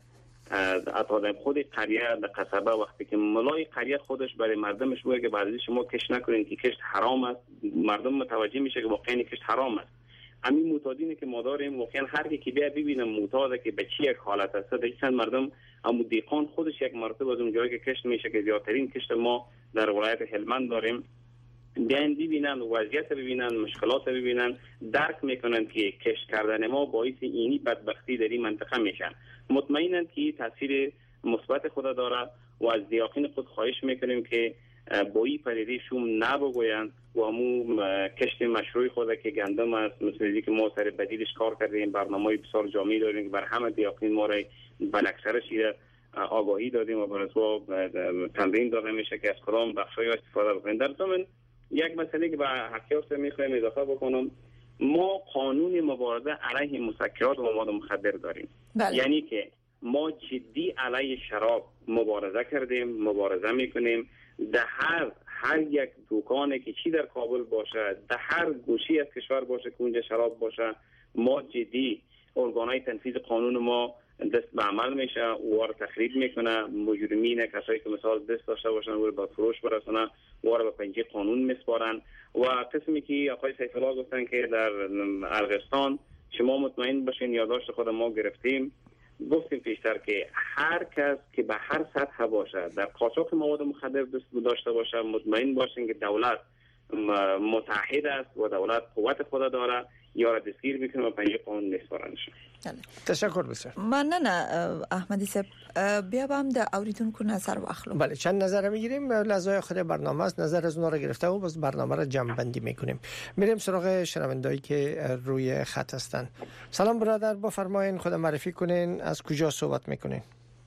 حتی خود قریه در قصبه وقتی که ملای قریه خودش برای مردمش بگه که بعضی شما کشت نکنین که کشت حرام است مردم متوجه میشه که واقعا کشت حرام است همین معتادینه که ما داریم واقعا هر کی بیا ببینه معتاده که به چی یک حالت است دقیقاً مردم هم دیقان خودش یک مرتبه از اون جایی که کشت میشه که زیادترین کشت ما در ولایت هلمند داریم بیان ببینن وضعیت ببینن مشکلات ببینن درک میکنن که کشت کردن ما باعث اینی بدبختی در این منطقه میشن مطمئنن که تاثیر مثبت خود داره و از دیاقین خود خواهش میکنیم که با این پدیده شوم نبگوین و همون کشت مشروع خود که گندم است مثل که ما سر بدیلش کار کردیم برنامه بسیار جامعی داریم که بر همه دیاقین ما را بالاکثرش آگاهی دادیم و برسوا تمرین داده میشه که از کدام بخشای استفاده بکنیم. در ضمن یک مسئله که به حقیقت میخوایم اضافه بکنم ما قانون مبارزه علیه مسکرات و مواد مخدر داریم یعنی که ما جدی علیه شراب مبارزه کردیم مبارزه میکنیم در هر یک دکانی که چی در کابل باشه در هر گوشی از کشور باشه که اونجا شراب باشه ما جدی ارگانهای تنفیذ قانون ما دست به عمل میشه و تخریب میکنه مجرمین کسایی که مثال دست داشته باشن و به فروش برسونن و به پنجه قانون میسپارن و قسمی که آقای سیف الله گفتن که در ارغستان شما مطمئن باشین یادداشت خود ما گرفتیم گفتیم پیشتر که هر کس که به هر سطح باشه در قاچاق مواد مخدر دست داشته باشه مطمئن باشین که دولت متحد است و دولت قوت خود داره یا را دستگیر بکنه و پنجه قانون نسپارنش. تشکر بسیار. مننه احمدی صاحب. بیا با هم د اوریدونکو نظر واخلو. بله چند نظر میگیریم. لحظه آخر برنامه است، نظر از اونها را گرفته و باز برنامه را جمع بندی میکنیم. میریم سراغ شنوندهایی که روی خط هستن. سلام برادر، بفرمایید خود معرفی کنین، از کجا صحبت میکنین؟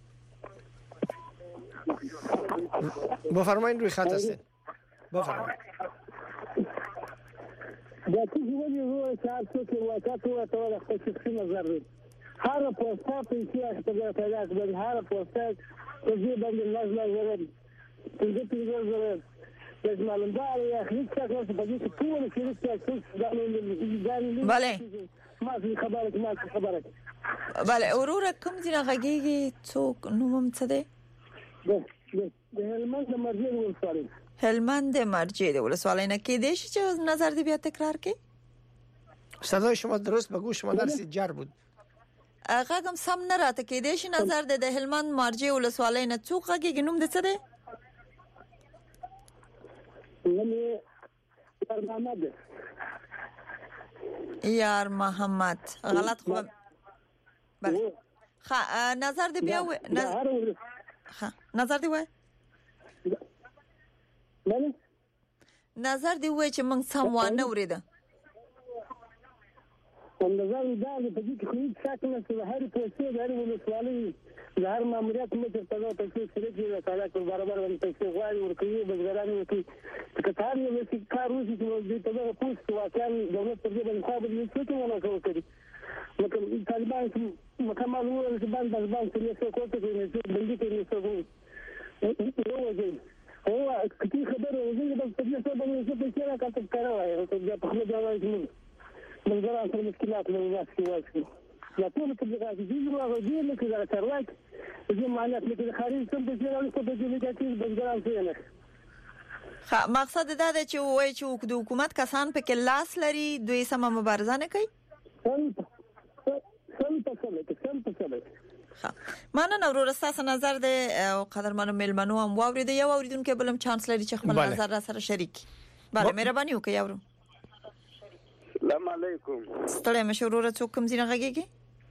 بفرمایید، روی خط هستین. بفرمایید. دا ټول یو ساعت څخه وکړو او ته خپل شخصي نظر دی. هر پوسټ په کې څه پیدا کړل، هر پوسټ په دې باندې لازم ورته څنګه د معلومات یا هیڅ څه په دې کې ټول څه بله ما خبره بله اورور کوم ځای غږیږي څوک نومم څه دی؟ د هلمند مرجع ولسوالۍ. هلمند مرجع دی ولسوالۍ نه کې دی چې نظر دی بیا تکرار کې. صدای شما درست به گوش ما نرسید، جر بود. غږم سم نه راته کې دی چې نظر دی د هلمند مرجع ولسوالۍ نه څوک غږیږي، نوم د څه دی؟ یار محمد. غلط خو بله. نظر دی بیا نظر دی وای بله نظر دی وای چې موږ سم وانه وریده. نظر دا په دې کې خو هیڅ شک نشته، هر پوسټ د هر ولسوالۍ د هر ماموریت متر ته تاسو سره کې راځي په برابر باندې تاسو غواړئ ورکوي بزګران ورکوي کتار یو چې کار وشي چې د دغه پوسټ واقعا دولت پر دې باندې خبرې څه کوي نه کوي. لکه طالبان مکمل وایي چې باندې څه کوي چې بندي کوي څه هو كثير خبر وزي بس بدنا نسوي نشوف كذا كانت الكراوي بتاخذ جواز من زراعه المشكلات اللي الناس فيها لا طول التبليغات يجوا غاديين كذا تروك يجي معنا مثل خارج سم بجرا لسه بجلياتي بنجران فينا. مقصد دا دی چې وایي چې د حکومت کسان په کې لاس لري، دوی سم مبارزه نه کوي. مننه ورور، ستاسو نظر دی او قدرمنو ملمنو هم واورید. یو اوریدونکو بلم چانس لري چې خپل نظر را سره شریک. بله مهرباني وکړئ یاورو. السلام علیکم. ستړی مشه ورور، څوک کوم ځای نه غږیږي؟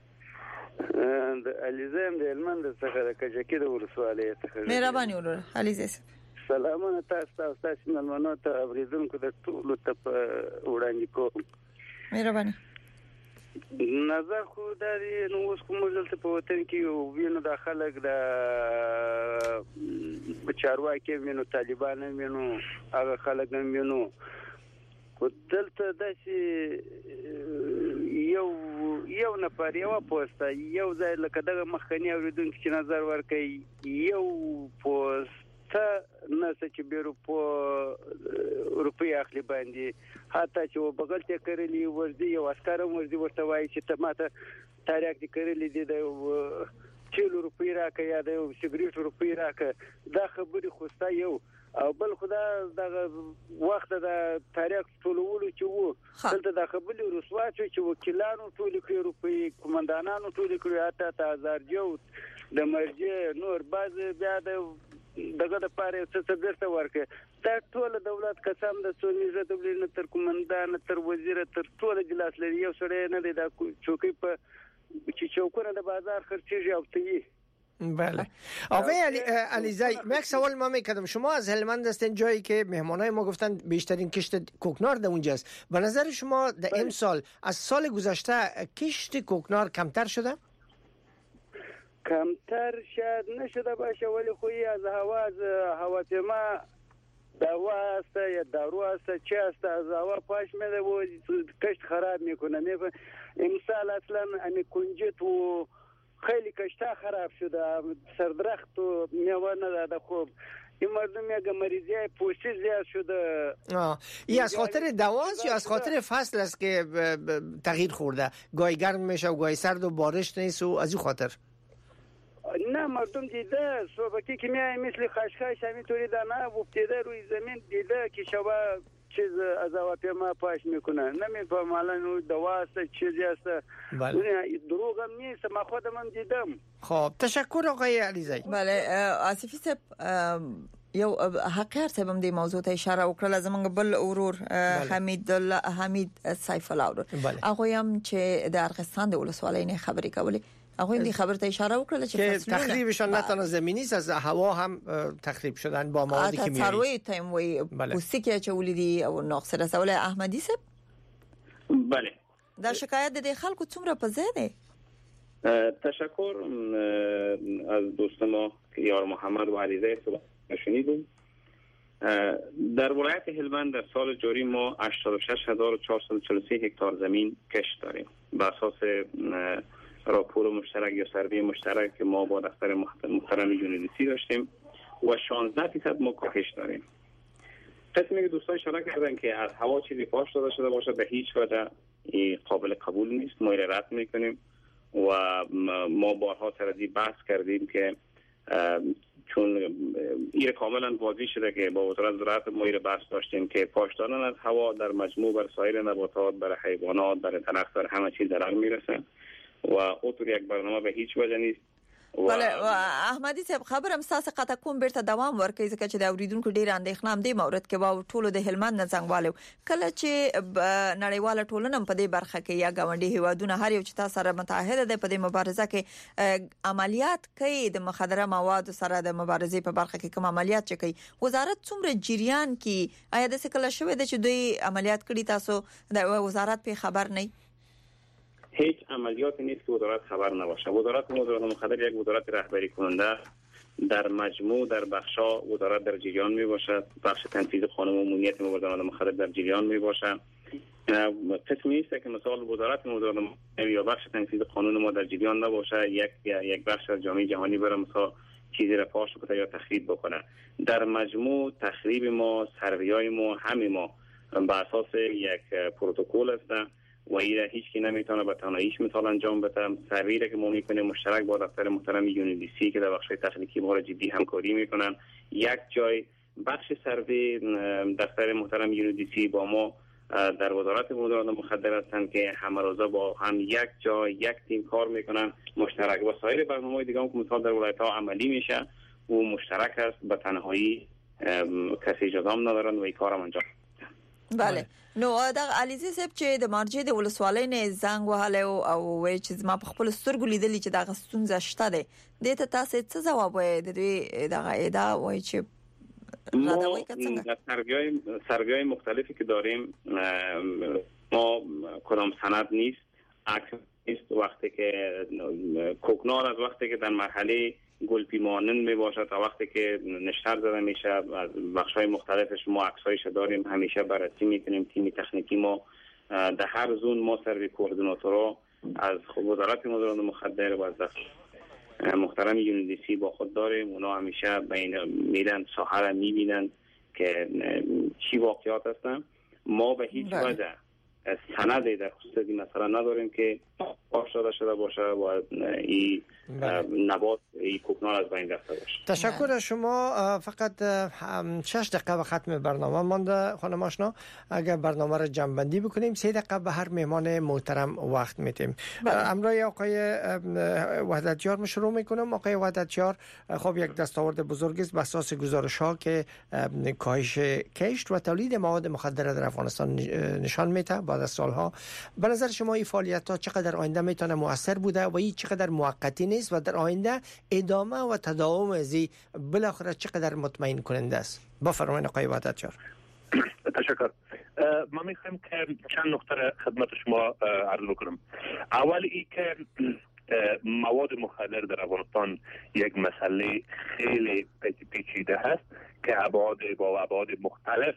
د علیزم د هلمند څخه د کجکي د ولسوالۍ څخه. مهرباني ورور علیزه. سلامونه تاسو ملمنو ته اوریدونکو د ټولو ته وړاندې کوم. مهرباني. نظر خو دا دی نو اوس کوم دلته په وطن کې وینو د خلک د چارواکي وینو طالبان وینو هغه خلک وینو دلته داسې یو نفر یو پوسټ یو ځای لکه دغه مخکنی اوریدونکو چې نظر ورکړي یو پوسټ نه چې بیرو په روپی اخلي باندې حتی چې بغل ته کړلی ورځي یو عسكرم ورځي ورته وایي چې ته ماته تاریخ دې کړلی دی د 40 روپی راکې یا د سیګریټ روپی راکې دا خبري خوستا یو او بل خدا د وخت د تاریخ ټولولو چې وو دلته د خبري رسوا چې وکیلانو ټول کړي روپی قومندانانو ټول کړي حتی هزار جو د مرجع نور باز بیا دغه د پاره څه بیرته ورکه دا ټول دولت قسم د سونیزه دولت نه تر کومندان تر وزیر تر ټول جلاس لري یو سړی نه دی دا چوکي په چې چوکونه د بازار خرچیږي او تی. بله آقای علیزی، من یک سوال ما میکردم. شما از هلمند هستین، جایی که مهمانای ما گفتن بیشترین کشت کوکنار در اونجاست. به نظر شما در امسال از سال گذشته کشت کوکنار کمتر شده؟ کمتر شاید نشده باشه ولی خویی از هواپیما دوا است یا دارو است چه است از هوا پاش میده و کشت خراب میکنه. امسال اصلا امی کنجت و خیلی کشتا خراب شده، سردرخت و میوه نداده. خوب این مردم یک مریضی پوستی زیاد شده. این از خاطر دواست یا از خاطر فصل است که تغییر خورده؟ گاهی گرم میشه و گاهی سرد و بارش نیست و از این خاطر؟ نه مردم دیده صبحی که میای مثل خشخاش همینطوری دانه افتاده روی زمین دیده که شبا چیز از هواپیما پاش میکنه. نمیفهم الان دوا است چیزی است. بله دروغ هم نیست، ما خودم دیدم. خب تشکر آقای علیزی. بله آصفی صاحب یو حقیقت صاحب هم د موضوع ته اشاره وکړه. زمونږ بل اورور حمید سیف الله اورور هغه هم چې د ارغستان د ولسوالۍ نه خبرې کولې، هغه هم د خبر ته اشاره وکړه چې تخریبشان نه تنها زمینی از هوا هم تخریب شدن با مواد کیمیایی. ثروت تایم وی پوستکی چې ولیدي او نقص رسول احمدی صاحب. بله دا شکایت د خلکو څومره په ځای دی؟ تشکر از دوست ما یار محمد و علیزاده صبح شنیدیم. در ولایت هلمند در سال جاری ما 86443 هکتار زمین کشت داریم. بر اساس راپور مشترک یا سروی مشترک که ما با دفتر محترم یونیسی داشتیم و 16% ما کاهش داریم. قسمی که دوستان اشاره کردن که از هوا چیزی پاش داده شده باشه به هیچ وجه قابل قبول نیست. ما را رد میکنیم و ما بارها سر از بحث کردیم که چون این کاملا واضح شده که با وزارت زراعت ما این بحث داشتیم که پاش دادن از هوا در مجموع بر سایر نباتات، بر حیوانات، بر درخت، بر همه چیز ضرر میرسه و اونطور یک برنامه به هیچ وجه نیست. بله احمدی صاحب خبرم ساس قطع کوم بیرته دوام ورکړي ځکه چې د اوریدونکو ډیر اندېښنه هم دی مورد کې با ټولو د هلمند نه څنګهواله کله چې نړیواله ټولنه په دې برخه کې یا گاونډي هیوادونه هر یو چې تاسو سره متحده ده په دې مبارزه کې عملیات کوي د مخدره مواد سره د مبارزې په برخه کې کوم عملیات کوي وزارت څومره جریان کې آیا د څه کله شوې ده چې دوی عملیات کړي تاسو د وزارت په خبر نه؟ هیچ عملیاتی نیست که وزارت خبر نباشه. وزارت مخدر یک وزارت رهبری کننده در مجموع در بخشا وزارت در جریان می باشد. بخش تنفیذ قانون و امنیت مبارزه مخدر در جریان می باشد. قسمی است که مثلا وزارت یا بخش تنفیذ قانون ما در جریان نباشه، یک بخش از جامعه جهانی بره مثلا چیزی را پاش بکنه یا تخریب بکنه. در مجموع تخریب ما، سرویای ما، همه ما بر اساس یک پروتکل است و این هیچ کی نمیتونه به تنهاییش مثال انجام بده. سروی که ما میکنیم مشترک با دفتر محترم یونیسی که در بخش تکنیکی ما جدی همکاری میکنن. یک جای بخش سروی دفتر محترم یونیسی با ما در وزارت مخدر هستند که همه روزه با هم یک جای یک تیم کار میکنن مشترک و سایر برنامه‌های دیگه هم که مثال در ولایت‌ها عملی میشه و مشترک است، به تنهایی کسی اجازه ندارن و این کارم انجام. بله نو دا علیزی صاحب چې د مارجې د ولسوالۍ نه زنګ وهاله او وای چې ما په خپل سترګو لیدلی چې دا غستونزه شته ده د ته تاسو څه جواب وای د دې دغه ادا وای چې ما سروی‌های مختلفی که داریم ما کدام سند نیست، عکس نیست. وقتی که کوکنار از وقتی که در مرحله گلپی مانند می باشد تا وقتی که نشتر زده میشه از بخش‌های مختلفش ما عکسایش داریم، همیشه بررسی میکنیم. تیم تکنیکی ما در هر زون ما سروی کوردیناتورها از وزارت مخدر و از محترم یونیسی با خود داریم. اونا همیشه میرن ساحه را میبینن که چی واقعیات هستن. ما به هیچ وجه سندی در خصوص این مسئله نداریم که پاش داده شده باشه و این نبات این کوکنار از بین رفته باشه. تشکر از شما. فقط 6 دقیقه و ختم برنامه مانده خانم آشنا. اگر برنامه را جمع‌بندی بکنیم 3 دقیقه به هر مهمان محترم وقت میدیم. امروز آقای وحدتیار شروع میکنم. آقای وحدتیار خب یک دستاورد بزرگ است به اساس گزارش‌ها که کاهش کشت و تولید مواد مخدر در افغانستان نشان میده بعد از سالها. به نظر شما این فعالیت‌ها چقدر آینده میتونه مؤثر بوده و این چقدر موقتی نیست و در آینده ادامه و تداوم ازی بالاخره چقدر مطمئن کننده است؟ بفرمایید آقای وحدتیار. تشکر. ما میخوایم که چند نکته خدمت شما عرض بکنم. اول ای که مواد مخدر در افغانستان یک مسئله خیلی پیچیده هست که ابعاد مختلف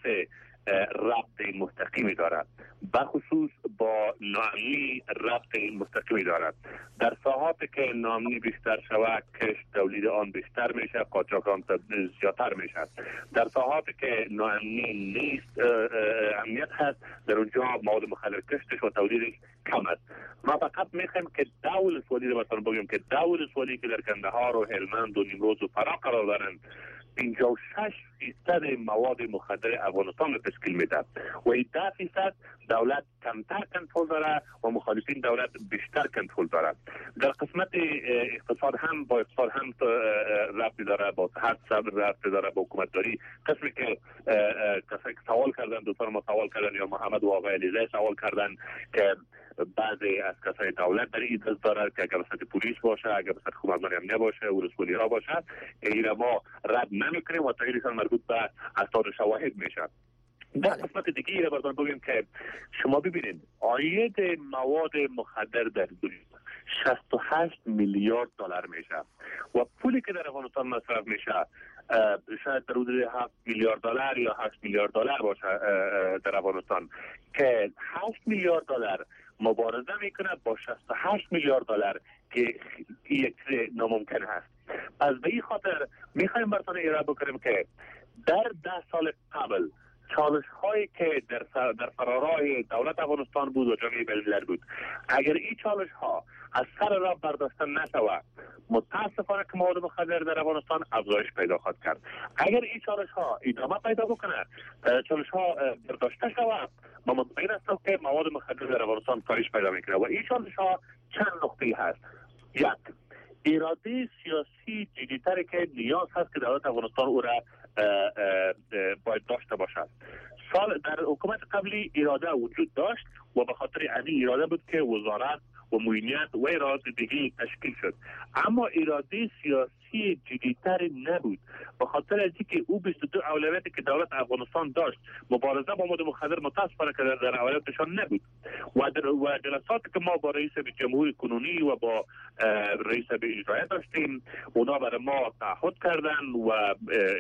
ربط مستقیمی دارد، بخصوص با ناامنی ربط مستقیمی دارد. در ساحاتی که ناامنی بیشتر شود کشت تولید آن بیشتر میشه، قاچاق آن زیادتر میشه. در ساحاتی که ناامنی نیست امنیت هست در اونجا مواد مخدر کشتش و تولیدش کم است. ما فقط میخوایم که دول سوالی رو مثلا بگیم که دول سوالی که در کندهار و هلمند و نیمروز و فرا قرار دارند 56% مواد مخدر افغانستان تشکیل میده و 10% دولت کمتر کنترل داره و مخالفین دولت بیشتر کنترل داره. در قسمت اقتصاد هم با اقتصاد هم ربطی داره، با صحت ربطی داره، با حکومتداری. قسمی که کسایی که سوال کردن، دوستان ما سوال کردن یا محمد و آقای علیزاده سوال کردن که بعضی از کسای دولت در این دست داره که اگر وسط پلیس باشه، اگر وسط حکومت امنیه باشه، ورسپولی ها باشه، این ما رد نمیکنیم و تغییرش مربوط به اسناد شواهد میشه. در قسمت دیگه بردان بگیم که شما ببینید عاید مواد مخدر در دنیا 68 میلیارد دلار میشه و پولی که در افغانستان مصرف میشه شاید در حدود 7 میلیارد دلار یا 8 میلیارد دلار باشه در افغانستان، که 8 میلیارد دلار مبارزه میکنه با 68 میلیارد دلار که یک ناممکن هست. از به این خاطر میخوایم براتون ارائه بکنیم که در 10 سال قبل چالش هایی که در فراراه دولت افغانستان بود و جامعه بین‌المللی بود، اگر این چالش ها از سر راه برداشته نشود، متاسفانه که مواد مخدر در افغانستان افزایش پیدا خواهد کرد. اگر این چالش ها ادامه پیدا بکنه، چالش ها برداشته شود، ما مطمئن هستم که مواد مخدر در افغانستان کاهش پیدا میکنه و این چالش ها چند نقطه هست. یک، اراده سیاسی جدی‌تری که نیاز هست که دولت افغانستان او را باید داشته باشد. در حکومت قبلی اراده وجود داشت و به خاطر این اراده بود که وزارت و معینیت و اراده دیگه تشکیل شد، اما اراده سیاسی جدی‌تری نبود. به خاطر اینکه او 22 اولویتی که دولت افغانستان داشت مبارزه با مواد مخدر متاسفانه که در اولویتشان نبود و جلساتی که ما با رئیس جمهوری کنونی و با رئیس اجرایی داشتیم، اونا برای ما تعهد کردن و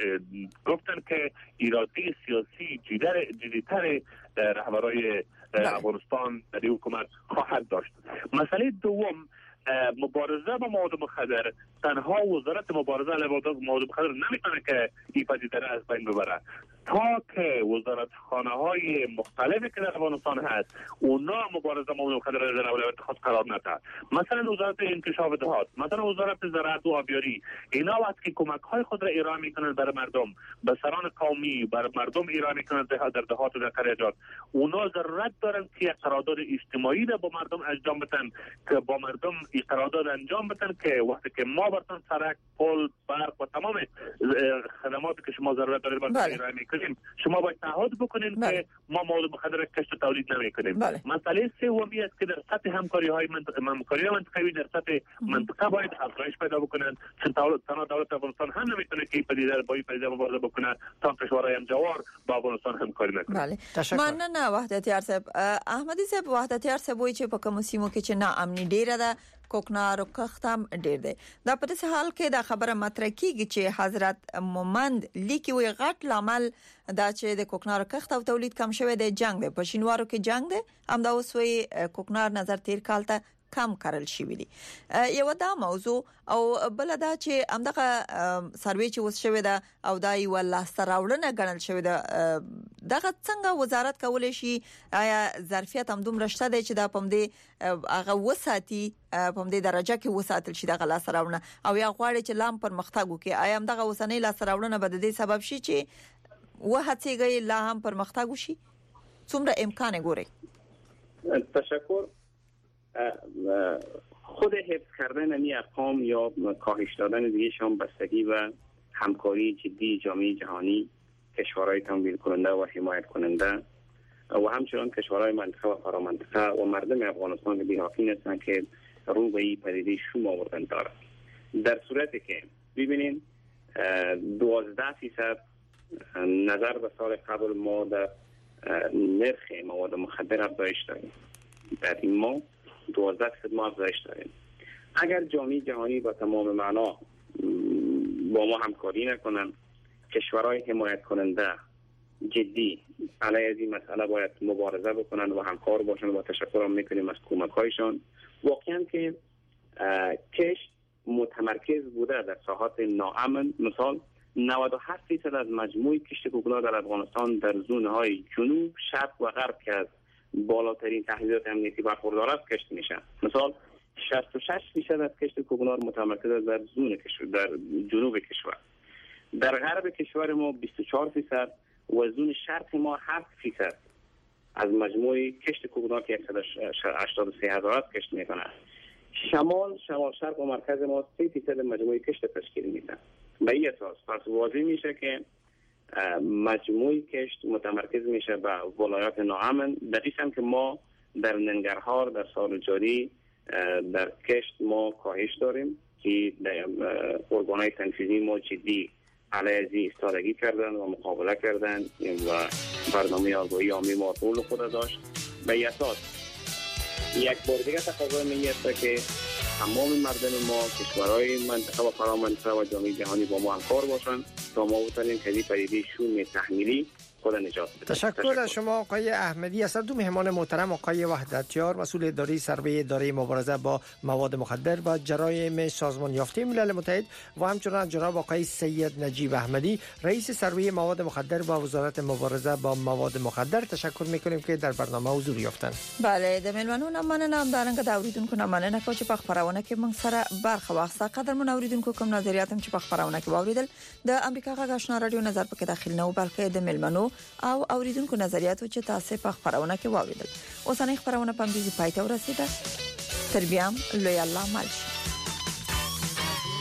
گفتن که اراده سیاسی جدی‌تر رهبرای افغانستان در حکومت خواهد داشت. مسئله دوم، مبارزه با مواد مخدر، تنها وزارت مبارزه علیه مواد مخدر نمیتونه که این پدیده را از بین ببره تا که وزارت خانه های مختلفی که در افغانستان هست اونا مبارزه با مواد مخدر در اولویت خود قرار نده. مثلا وزارت انکشاف دهات، مثلا وزارت زراعت و آبیاری، اینا وقتی که کمک های خود را ارائه میکنن برای مردم، به سران قومی، برای مردم ارائه میکنن در دهات و در قریجات، اونا ضرورت دارن که قرارداد اجتماعی را با مردم انجام بدن، که با مردم این قرارداد انجام بدن که وقتی که ما براتون سرک، پل، برق و تمام خدماتی که شما ضرورت دارید براتون ارائه میکنیم، شما باید تعهد بکنین که ما مواد مخدر کشت تولید نمیکنیم. مسئله سومی است که در سطح همکاری‌های منطقه‌ای در سطح منطقه باید افزایش پیدا بکنن، چون تنها دولت افغانستان هم نمیتونه که این پدیده با این پدیده مبارزه بکنه تا کشورهای همجوار با افغانستان همکاری نکنه. بله. مننه وحدتیار صاحب. احمدي صاحب، وحدتیار صاحب وایي چې په کوم سیمو کې چې نا امني ډیره ده، کوکنار او کښت هم ډیر دی. دا په دې حال کې دا خبره مطرح کیږي چې حضرت مومند لیکي وي غټ لامل دا چې د کوکنار او کښت او تولید کم شوی دی جنگ دی، په شینوارو کې جنگ دی، هم دا اوس وي کوکنار نظر تیر کال ته کم کارل شي ویلي. یو دا موضوع او بل دا چې همدغه سروې چې وس شوی دا او دا یو لاستراوړنه غنل شوی دا، دغه څنګه وزارت کولای شي؟ آیا ظرفیت هم دومره شته دی چې دا پم دې هغه وساتي، پم دې درجه کې وساتل شي دغه لاستراوړنه، او یا غواړي چې لام پرمختګ وکړي؟ آیا همدغه وسنۍ لاستراوړنه به د دې سبب شي چې وهڅېږي لا هم پرمختګ وشي؟ څومره امکان ګوري؟ تشکر. خود حفظ کردن این ارقام یا کاهش دادن دیگهشان بستگی و همکاری جدی جامعه جهانی، کشورهای تمویل کننده و حمایت کننده و همچنان کشورهای منطقه و فرامنطقه و مردم افغانستان که بی‌حاکین هستند که رو به این پدیده شوم آوردن دارد. در صورتی که ببینید 12% نظر به سال قبل ما در نرخ مواد مخدر افزایش داریم، در این ماه 12% ما افزایش داریم. اگر جامعه جهانی با تمام معنا با ما همکاری نکنن، کشورهای حمایت کننده جدی علیه از این مسئله باید مبارزه بکنن و همکار باشن و تشکرم میکنیم از کمک‌هایشان. واقعا که کشت متمرکز بوده در ساحات ناامن. مثال 97% از مجموع کشت کوکنار در افغانستان در زونهای جنوب، شرق و غرب که از بالاترین تحلیلات امنیتی برخوردار است کشت میشه. مثال 66% از کشت کوکنار متمرکز در زون کشور، در جنوب کشور. در غرب کشور ما 24% و زون شرق ما 7% از مجموع کشت کوکنات 183,000 کشت میکنه. شمال شرق و مرکز ما 3% مجموع کشت تشکیل میده. به این اساس پس واضح میشه که مجموع کشت متمرکز میشه به ولایات ناامن. دقیقاً هم که ما در ننگرهار در سال جاری در کشت ما کاهش داریم که ارگان‌های تنفیذی ما جدی علیه از ایستادگی کردن و مقابله کردن و برنامه آگاهی عامی ما طول خود داشت. به این اساس یک بار دیگه تقاضا می‌است که تمام مردم ما، کشورهای منطقه و فرامنطقه و جامعه جهانی با ما همکار باشند تا ما بتونیم که این پدیده شوم تحمیلی خود نجات بدیم. تشکر از شما آقای احمدی. هستند دو مهمان محترم، آقای وحدتیار مسئول اداره سروی اداره مبارزه با مواد مخدر و جرایم سازمان یافته ملل متحد و همچنین جناب آقای سید نجیب احمدی رئیس سروی مواد مخدر با وزارت مبارزه با مواد مخدر. تشکر میکنیم که در برنامه حضور یافتن. بله د ملمنو مننه دارنګ دا اوریدونکو مننه کو چې په خبرونه کې موږ سره برخه واخیسته. قدرمن اوریدونکو کوم نظریات چې په خبرونه کې واوریدل د امریکا غږ آشنا رادیو نظر پکې داخل نه و بلکې د ملمنو او اوریدونکو نظریاتو چې تاسو په خبرونه کې واوریدل. اوسنۍ خبرونه په دې پای ته ورسیده. تر بیا لوی الله مل.